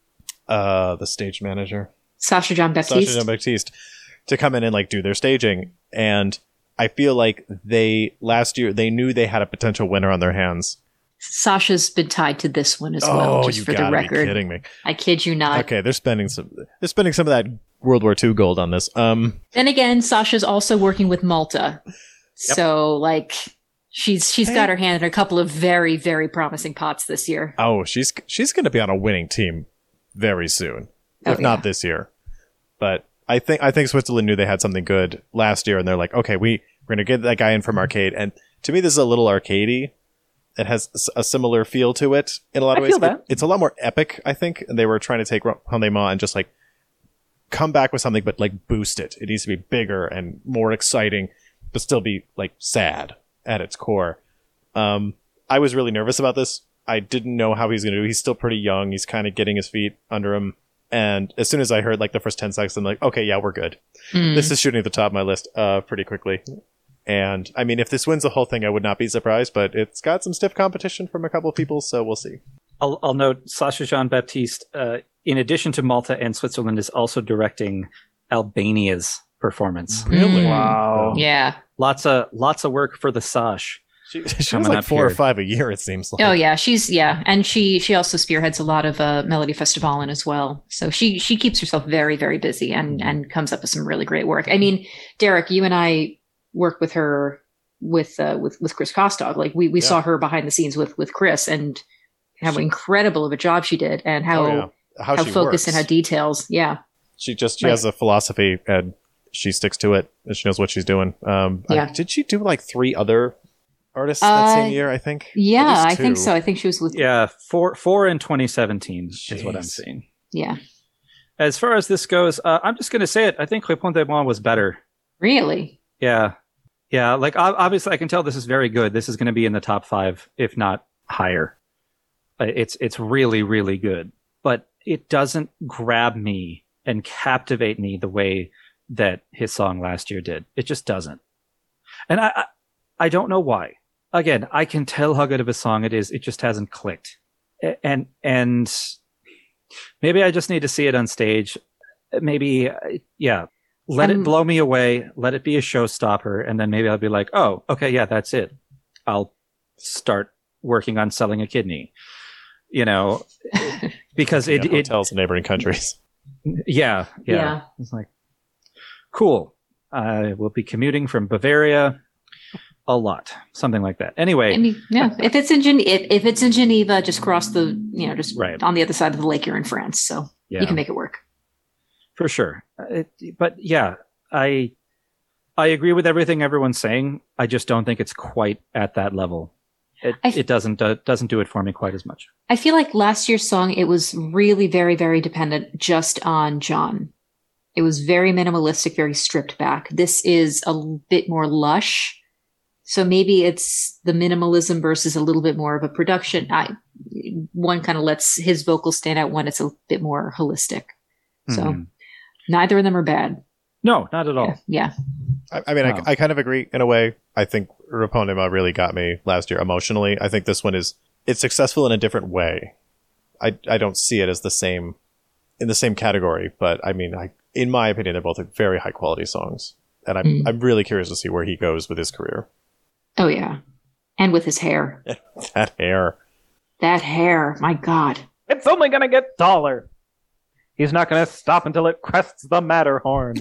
uh, the stage manager, Sacha Jean Baptiste. Sacha Jean-Baptiste, to come in and like do their staging. And I feel like they last year they knew they had a potential winner on their hands. Sasha's been tied to this one as well, Oh, just you for the gotta be record. kidding me! I kid you not. Okay, they're spending some they're spending some of that World War Two gold on this. Um, Then again, Sasha's also working with Malta. So like she's she's got her hand in a couple of very, very promising pots this year. oh, she's she's going to be on a winning team very soon, Oh, if not yeah. this year. But I think I think Switzerland knew they had something good last year, and they're like, okay, we we're going to get that guy in from Arcade. And to me, this is a little arcadey. It has s- a similar feel to it in a lot of I ways. feel that. It- it's a lot more epic, I think. And they were trying to take Répondez-moi and just like come back with something, but like boost it. It needs to be bigger and more exciting, but still be like sad at its core. Um, I was really nervous about this. I didn't know how he's going to do. He's still pretty young. He's kind of getting his feet under him. And as soon as I heard like the first ten seconds, I'm like, okay, yeah, we're good. Hmm. This is shooting at the top of my list uh, pretty quickly. And I mean, if this wins the whole thing, I would not be surprised, but it's got some stiff competition from a couple of people, so we'll see. I'll, I'll note Sacha Jean Baptiste, uh, in addition to Malta and Switzerland, is also directing Albania's performance. Really? Mm. Wow. Yeah. Lots of lots of work for the Sash. She, she has Coming like up four or here. five a year, it seems like. Oh yeah, she's yeah, and she she also spearheads a lot of uh, Melody Festivalen as well. So she she keeps herself very very busy and and comes up with some really great work. I mean, Derek, you and I worked with her with uh, with with Chris Kostog. Like we we Yeah. saw her behind the scenes with with Chris and how incredible of a job she did and how Oh, yeah. How, how she focused works. and how details. Yeah, She just she Right. has a philosophy and she sticks to it and she knows what she's doing. Um, I- Yeah. did she do like three other artists that Uh, same year? I think. At yeah, least I think two. so. I think she was with Yeah, four four in twenty seventeen is what I'm Jeez. seeing. yeah. As far as this goes, uh, I'm just going to say it. I think Répondez-moi was better. Really? Yeah. Yeah. Like, ob- obviously, I can tell this is very good. This is going to be in the top five, if not higher. Uh, It's, it's really, really good. But it doesn't grab me and captivate me the way that his song last year did. It just doesn't. And I, I, I don't know why. Again, I can tell how good of a song it is. It just hasn't clicked. A- And, and maybe I just need to see it on stage. Maybe, uh, yeah, let Um, it blow me away. Let it be a showstopper. And then maybe I'll be like, oh, okay, yeah, that's it. I'll start working on selling a kidney, you know, because it, Yeah, it, hotels in neighboring countries. yeah, yeah, Yeah. It's like, cool. I will be commuting from Bavaria a lot, something like that. Anyway, I mean, yeah. If it's in Gen- if, if it's in Geneva, just cross the, you know, just Right. on the other side of the lake, you're in France, so yeah, you can make it work. for sure. Uh, It, but yeah, I I agree with everything everyone's saying. I just don't think it's quite at that level. It I f- it doesn't uh, doesn't do it for me quite as much. I feel like last year's song, it was really very, very dependent just on John. It was very minimalistic, very stripped back. This is a l- bit more lush. So maybe it's the minimalism versus a little bit more of a production. I, one kind of lets his vocals stand out, one it's a bit more holistic. So Mhm. neither of them are bad. No, not at all. Yeah. I, I mean, Wow. I, I kind of agree in a way. I think Raponema really got me last year emotionally. I think this one is it's successful in a different way. I I don't see it as the same in the same category, but I mean, I in my opinion, they're both very high quality songs, and I'm Mm. I'm really curious to see where he goes with his career. Oh, yeah. And with his hair. That hair. That hair. My God. It's only gonna get taller. He's not gonna stop until it crests the Matterhorn.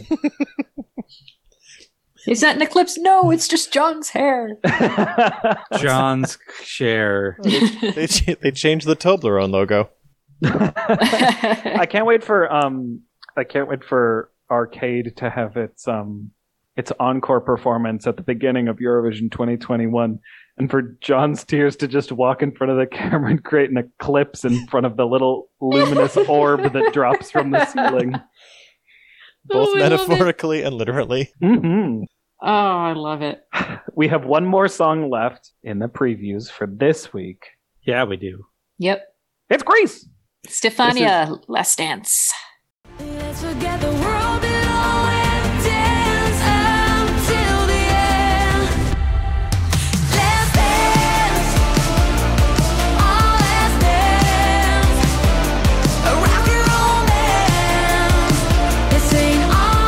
Is that an eclipse? No, it's just John's hair. John's share. They ch- they changed the Toblerone logo. I can't wait for um I can't wait for Arcade to have its um its encore performance at the beginning of Eurovision twenty twenty-one, and for John's Tears to just walk in front of the camera and create an eclipse in front of the little luminous orb that drops from the ceiling. Both Oh, I love it. metaphorically and literally. hmm Oh, I love it. We have one more song left in the previews for this week. Yeah, we do. Yep. It's Grease. Stefania, Last Dance. Let's forget the world below and dance until the end. Let's dance, oh let's dance, a rock and roll dance. Let's sing, oh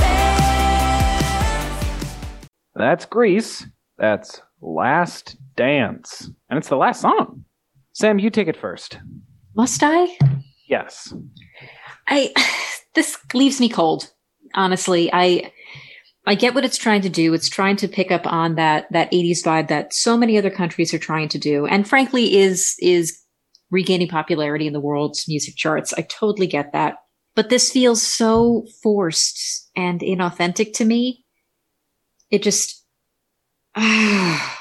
let's dance. That's Grease. That's Last Dance. And it's the last song. Sam, you take it first. Must I? Yes. I this leaves me cold. Honestly, I I get what it's trying to do. It's trying to pick up on that that eighties vibe that so many other countries are trying to do, and frankly, is is regaining popularity in the world's music charts. I totally get that, but this feels so forced and inauthentic to me. It just, I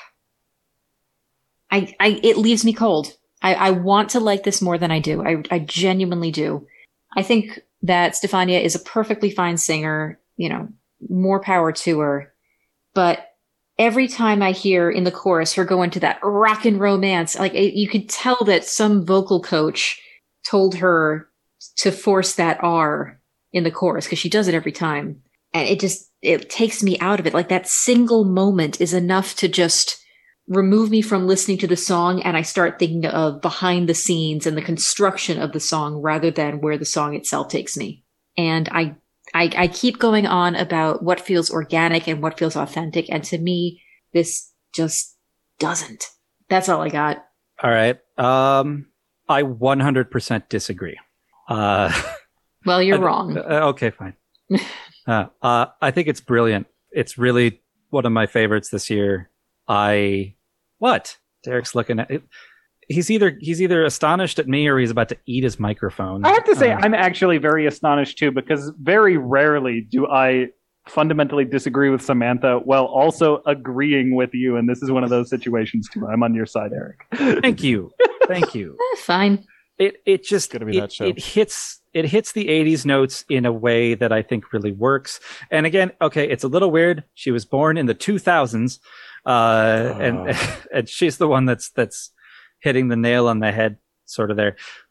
I it leaves me cold. I, I want to like this more than I do. I, I genuinely do. I think that Stefania is a perfectly fine singer, you know, more power to her. But every time I hear in the chorus her go into that rockin' romance, like it, you could tell that some vocal coach told her to force that R in the chorus because she does it every time. And it just, it takes me out of it. Like that single moment is enough to just remove me from listening to the song, and I start thinking of behind the scenes and the construction of the song rather than where the song itself takes me. And I, I, I keep going on about what feels organic and what feels authentic, and to me, this just doesn't. That's all I got. All right. Um, I one hundred percent disagree. Uh, Well, you're I- wrong. uh, okay, fine. uh, uh, I think it's brilliant. It's really one of my favorites this year. I what? Derek's looking at it. He's either he's either astonished at me or he's about to eat his microphone. I have to say, Uh, I'm actually very astonished too, because very rarely do I fundamentally disagree with Samantha while also agreeing with you. And this is one of those situations too. I'm on your side, Eric. thank you, thank you. Eh, fine. It it just gonna be it, that show. it hits it hits the eighties notes in a way that I think really works. And again, okay, it's a little weird. She was born in the two thousands, uh, Oh. and and she's the one that's that's hitting the nail on the head, sort of there.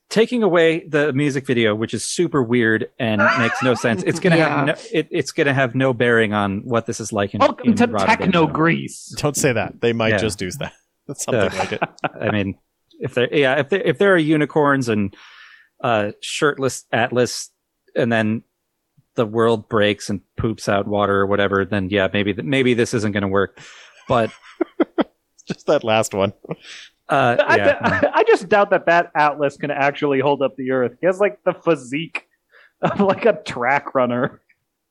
taking away the music video, which is super weird and makes no sense. It's gonna Yeah. have no, it, it's gonna have no bearing on what this is like in, Welcome in to Rotterdam. Techno Greece. Don't say that. They might Yeah. just do that. Something Uh, like it. I mean, if there, yeah, if there, if there are unicorns and uh, shirtless Atlas, and then the world breaks and poops out water or whatever, then yeah, maybe th- maybe this isn't going to work. But Just that last one. uh, I, yeah, I just doubt that that Atlas can actually hold up the Earth. He has like the physique of like a track runner.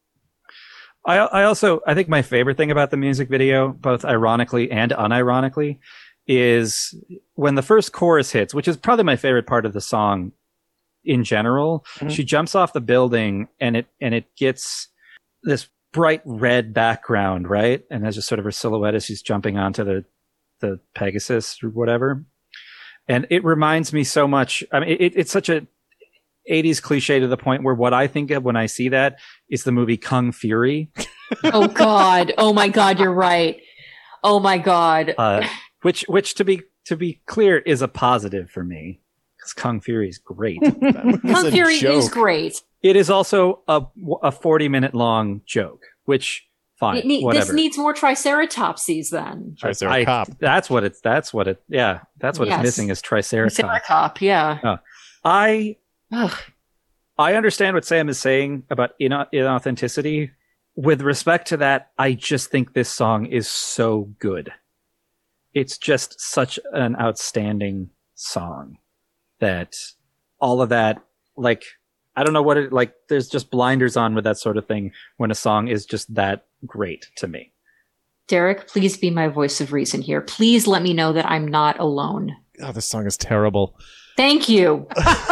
I I also I think my favorite thing about the music video, both ironically and unironically, is when the first chorus hits, which is probably my favorite part of the song in general. Mhm. She jumps off the building and it and it gets this bright red background, right? And there's just sort of her silhouette as she's jumping onto the the Pegasus or whatever. And it reminds me so much. I mean, it, it's such a eighties cliche to the point where what I think of when I see that is the movie Kung Fury. Oh God. Oh my God. You're right. Oh my God. Uh, which, which to be to be clear, is a positive for me because Kung Fury is great. That was Kung a Fury is joke. great. It is also a a forty minute long joke, which fine, It ne- whatever. this needs more Triceratopses then. Triceracop. I- that's what it's. That's what it. Yeah, that's what Yes. it's missing is Triceratops. Triceracop, yeah. I Ugh. I understand what Sam is saying about ina- inauthenticity. With respect to that, I just think this song is so good. It's just such an outstanding song that all of that, like, I don't know what it, like, there's just blinders on with that sort of thing when a song is just that great to me. Derek, please be my voice of reason here. Please let me know that I'm not alone. Oh, this song is terrible. Thank you.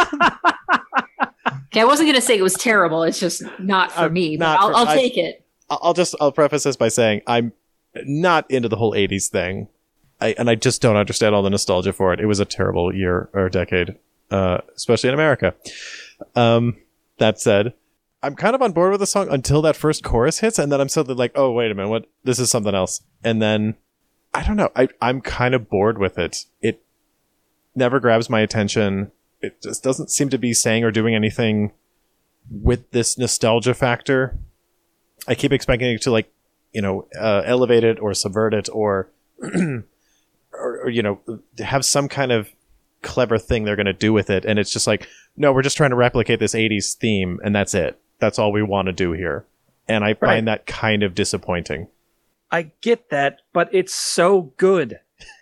Okay, I wasn't going to say it was terrible. It's just not for Uh, me. But not I'll, for- I'll I- take it. I- I'll just I'll preface this by saying I'm not into the whole eighties thing, I, and I just don't understand all the nostalgia for it. It was a terrible year or decade, uh, especially in America. Um, that said, I'm kind of on board with the song until that first chorus hits, and then I'm suddenly like, oh wait a minute, what? This is something else. And then I don't know. I I'm kind of bored with it. It never grabs my attention. It just doesn't seem to be saying or doing anything with this nostalgia factor. I keep expecting it to, like, you know, uh, elevate it or subvert it or, or, or, you know, have some kind of clever thing they're going to do with it. And it's just like, no, we're just trying to replicate this eighties theme and that's it. That's all we want to do here. And I Right. find that kind of disappointing. I get that, but it's so good.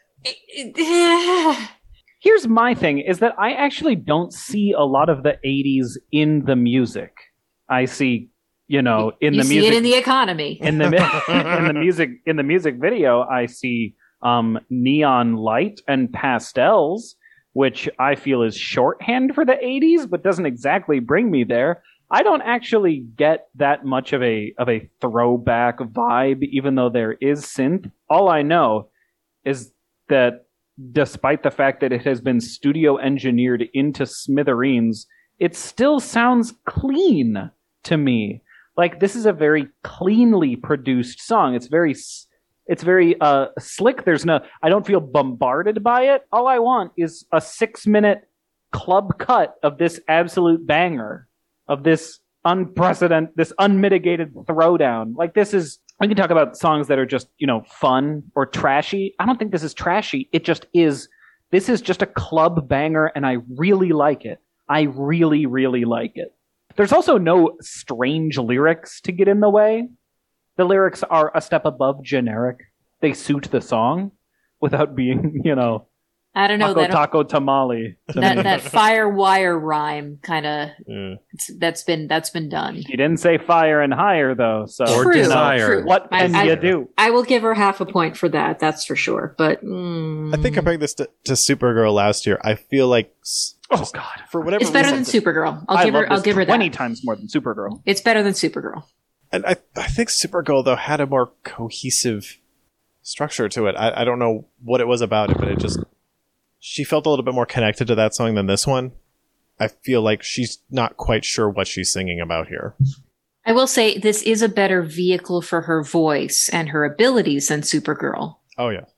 Here's my thing is that I actually don't see a lot of the eighties in the music. I see, you know, in you the see music it in the economy. in the mi- in the music in the music video, I see um, neon light and pastels, which I feel is shorthand for the eighties, but doesn't exactly bring me there. I don't actually get that much of a of a throwback vibe, even though there is synth. All I know is that despite the fact that it has been studio engineered into smithereens, it still sounds clean to me. Like, this is a very cleanly produced song. It's very, s- it's very uh, slick. There's no, I don't feel bombarded by it. All I want is a six minute club cut of this absolute banger, of this unprecedented, this unmitigated throwdown. Like, this is, we can talk about songs that are just, you know, fun or trashy. I don't think this is trashy. It just is, this is just a club banger, and I really like it. I really, really like it. There's also no strange lyrics to get in the way. The lyrics are a step above generic. They suit the song without being, you know, I don't know taco that taco tamale. to that, me. that fire wire rhyme kind of Yeah. that's been that's been done. You didn't say fire and higher though, so Or True, desire. true. what I- can I- you do? I will give her half a point for that. That's for sure. But mm, I think comparing this to, to Supergirl last year, I feel like s- Oh just God, for whatever it's better reason, than Supergirl. I'll I give love her. I'll this give her twenty that. times more than Supergirl. It's better than Supergirl. And I, I think Supergirl, though, had a more cohesive structure to it. I, I don't know what it was about it, but it just... She felt a little bit more connected to that song than this one. I feel like she's not quite sure what she's singing about here. I will say this is a better vehicle for her voice and her abilities than Supergirl. Oh, yeah.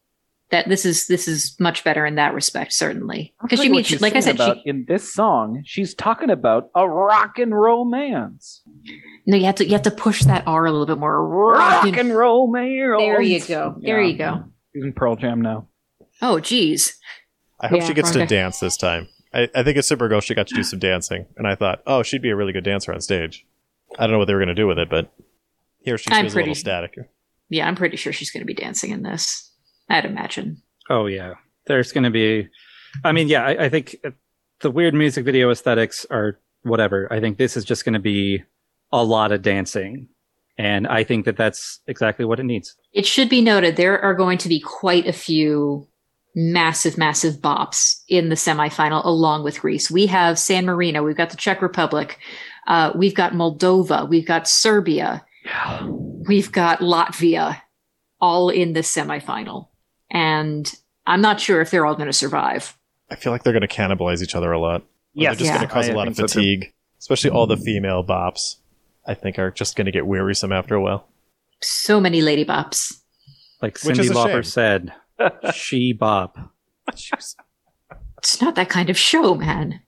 that this is this is much better in that respect, certainly. I'll Because tell you you mean, what she's like I singing said, about she, in this song, she's talking about a rockin' romance. no, you have to you have to push that R a little bit more. Rockin'. Rockin' romance. There you go. There Yeah. you go. She's in Pearl Jam now. Oh, geez. I hope Yeah, she gets wrong to guy. dance this time. I, I think at Supergirl she got to do some dancing, and I thought, oh, she'd be a really good dancer on stage. I don't know what they were going to do with it, but here she I'm feels a pretty little static. Yeah, I'm pretty sure she's going to be dancing in this. I'd imagine. Oh yeah, there's going to be. I mean, yeah, I, I think the weird music video aesthetics are whatever. I think this is just going to be a lot of dancing, and I think that that's exactly what it needs. It should be noted there are going to be quite a few massive, massive bops in the semifinal along with Greece. We have San Marino, we've got the Czech Republic, uh, we've got Moldova, we've got Serbia, we've got Latvia, all in this semifinal. And I'm not sure if they're all going to survive. I feel like they're going to cannibalize each other a lot. Or Yes. they're just Yeah. going to cause I a lot of think so, too. fatigue, especially all the female bops. I think are just going to get wearisome after a while. So many lady bops. Like Which Cyndi is a Lauper shame. said, "She bop." Jeez. It's not that kind of show, man.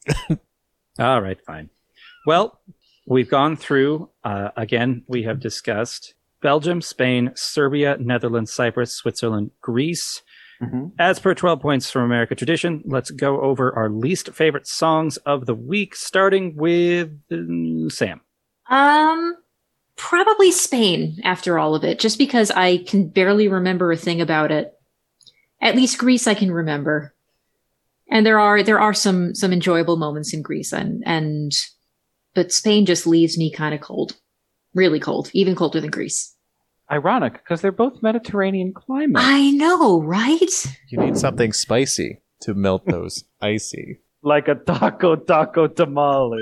All right, fine. Well, we've gone through, uh, again, we have discussed Belgium, Spain, Serbia, Netherlands, Cyprus, Switzerland, Greece. Mhm. As per twelve Points from America tradition, let's go over our least favorite songs of the week, starting with uh, Sam. Um, probably Spain after all of it, just because I can barely remember a thing about it. At least Greece I can remember. And there are there are some some enjoyable moments in Greece and and but Spain just leaves me kind of cold. Really cold, even colder than Greece. Ironic, because they're both Mediterranean climates. I know, right? You need something spicy to melt those icy. Like a taco taco tamale.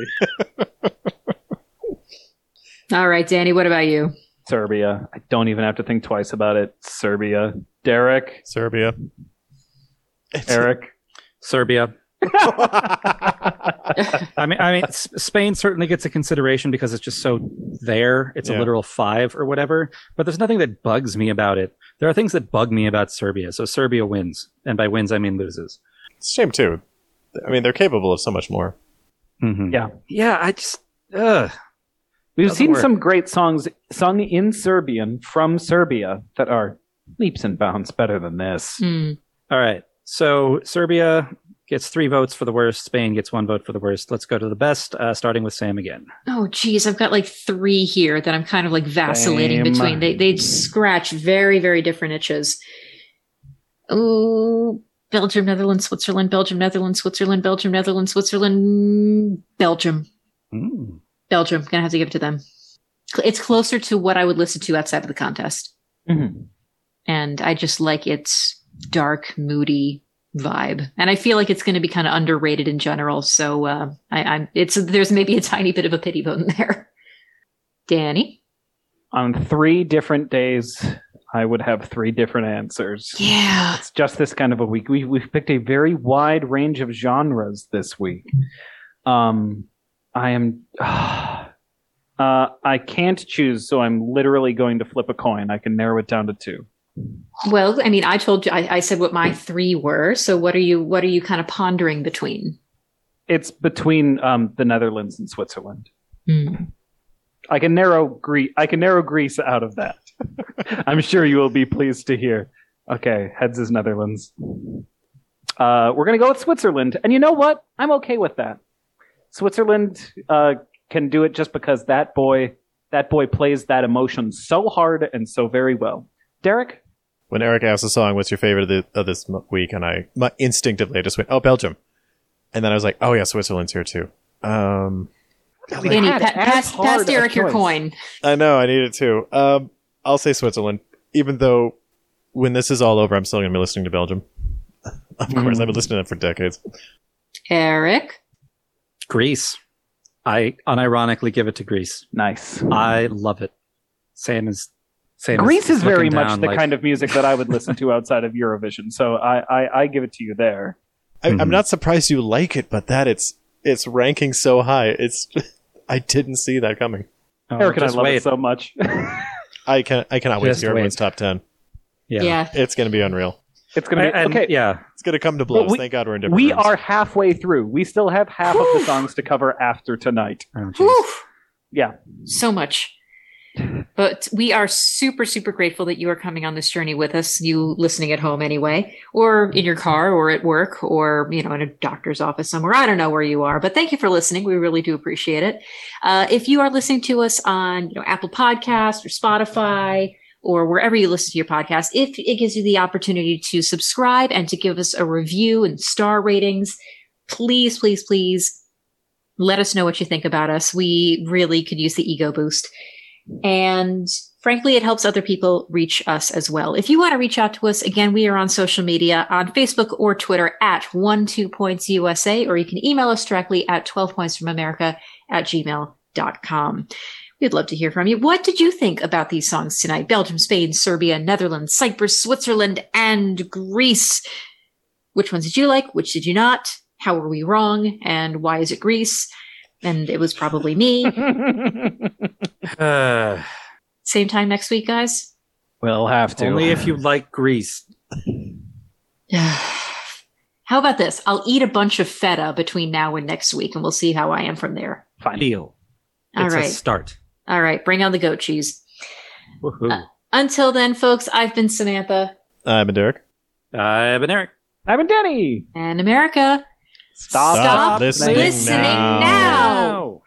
All right, Danny, what about you? Serbia. I don't even have to think twice about it. Serbia. Derek. Serbia. It's- Eric. Serbia. I mean, I mean, S- Spain certainly gets a consideration because it's just so there. It's Yeah. a literal five or whatever. But there's nothing that bugs me about it. There are things that bug me about Serbia. So Serbia wins, and by wins I mean loses. It's a shame too. I mean, they're capable of so much more. Mhm. Yeah. yeah. I just, ugh. We've Doesn't seen work. some great songs sung in Serbian from Serbia that are leaps and bounds better than this. Hmm. All right. So Serbia gets three votes for the worst. Spain gets one vote for the worst. Let's go to the best, uh, starting with Sam again. Oh, geez, I've got like three here that I'm kind of like vacillating Same. between. They they scratch very very different itches. Oh, Belgium, Netherlands, Switzerland, Belgium, Netherlands, Switzerland, Belgium, Netherlands, Switzerland, Belgium, Mm. Belgium. Gonna have to give it to them. Cl- It's closer to what I would listen to outside of the contest, Mhm. and I just like its dark, moody vibe. And I feel like it's going to be kind of underrated in general. So uh, I, I'm it's there's maybe a tiny bit of a pity vote in there. Danny. On three different days, I would have three different answers. Yeah. It's just this kind of a week. We, we've picked a very wide range of genres this week. Um, I am. Uh, I can't choose, so I'm literally going to flip a coin. I can narrow it down to two. Well, I mean, I told you, I, I said what my three were. So what are you, what are you kind of pondering between? It's between um, the Netherlands and Switzerland. Hmm. I can narrow Greece. I can narrow Greece out of that. I'm sure you will be pleased to hear. Okay, heads is Netherlands. Uh, we're gonna go with Switzerland, and you know what? I'm okay with that. Switzerland uh, can do it just because that boy, that boy plays that emotion so hard and so very well. Derek, When Eric asked the song, "What's your favorite of, the, of this m- week?" and I my, instinctively I just went, "Oh, Belgium," and then I was like, "Oh yeah, Switzerland's here too." Um, we Danny, had pa- as pass, hard pass a Derek your choice. coin. I know I need it too. Um, I'll say Switzerland, even though when this is all over, I'm still going to be listening to Belgium. Of course, I've been listening to them for decades. Eric. Greece. I unironically give it to Greece. Nice. I love it. Sam is. Sam Greece is very looking much down the like- kind of music that I would listen to outside of Eurovision. So I, I, I give it to you there. I, Mhm. I'm not surprised you like it, but that it's it's ranking so high. It's I didn't see that coming. Oh, Eric and I just love wait. it so much. I can I cannot wait to Just hear everyone's wait. top ten. Yeah. Yeah. It's going to be unreal. It's going to be And- okay. Yeah. It's gonna come to blows. we- Thank God we're in different We rooms. are halfway through. We still have half of the songs to cover after tonight. Oh, jeez. Whew. Yeah. So much. But we are super, super grateful that you are coming on this journey with us, you listening at home anyway, or in your car or at work or, you know, in a doctor's office somewhere. I don't know where you are, but thank you for listening. We really do appreciate it. Uh, if you are listening to us on, you know, Apple Podcasts or Spotify or wherever you listen to your podcast, if it gives you the opportunity to subscribe and to give us a review and star ratings, please, please, please let us know what you think about us. We really could use the ego boost. And frankly, it helps other people reach us as well. If you want to reach out to us, again, we are on social media on Facebook or Twitter at one two points U S A, or you can email us directly at twelve points from America at gmail dot com. We'd love to hear from you. What did you think about these songs tonight? Belgium, Spain, Serbia, Netherlands, Cyprus, Switzerland, and Greece. Which ones did you like? Which did you not? How were we wrong? And why is it Greece? And it was probably me. Uh, Same time next week, guys. We'll have to. only if you like Greece. How about this? I'll eat a bunch of feta between now and next week, and we'll see how I am from there. Fine. Deal. All It's right. a start. All right. Bring on the goat cheese. Woohoo. Uh, Until then, folks, I've been Samantha I'm a Derek. I've been Eric. I'm in Denny. and America. Stop, Stop listening listening now. now.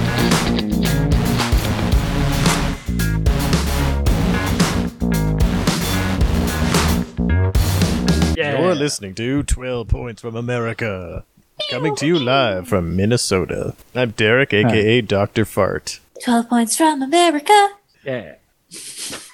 Yeah. You're listening to twelve Points from America. Coming to you live from Minnesota. I'm Derek, aka Doctor Fart. twelve points from America. Yeah.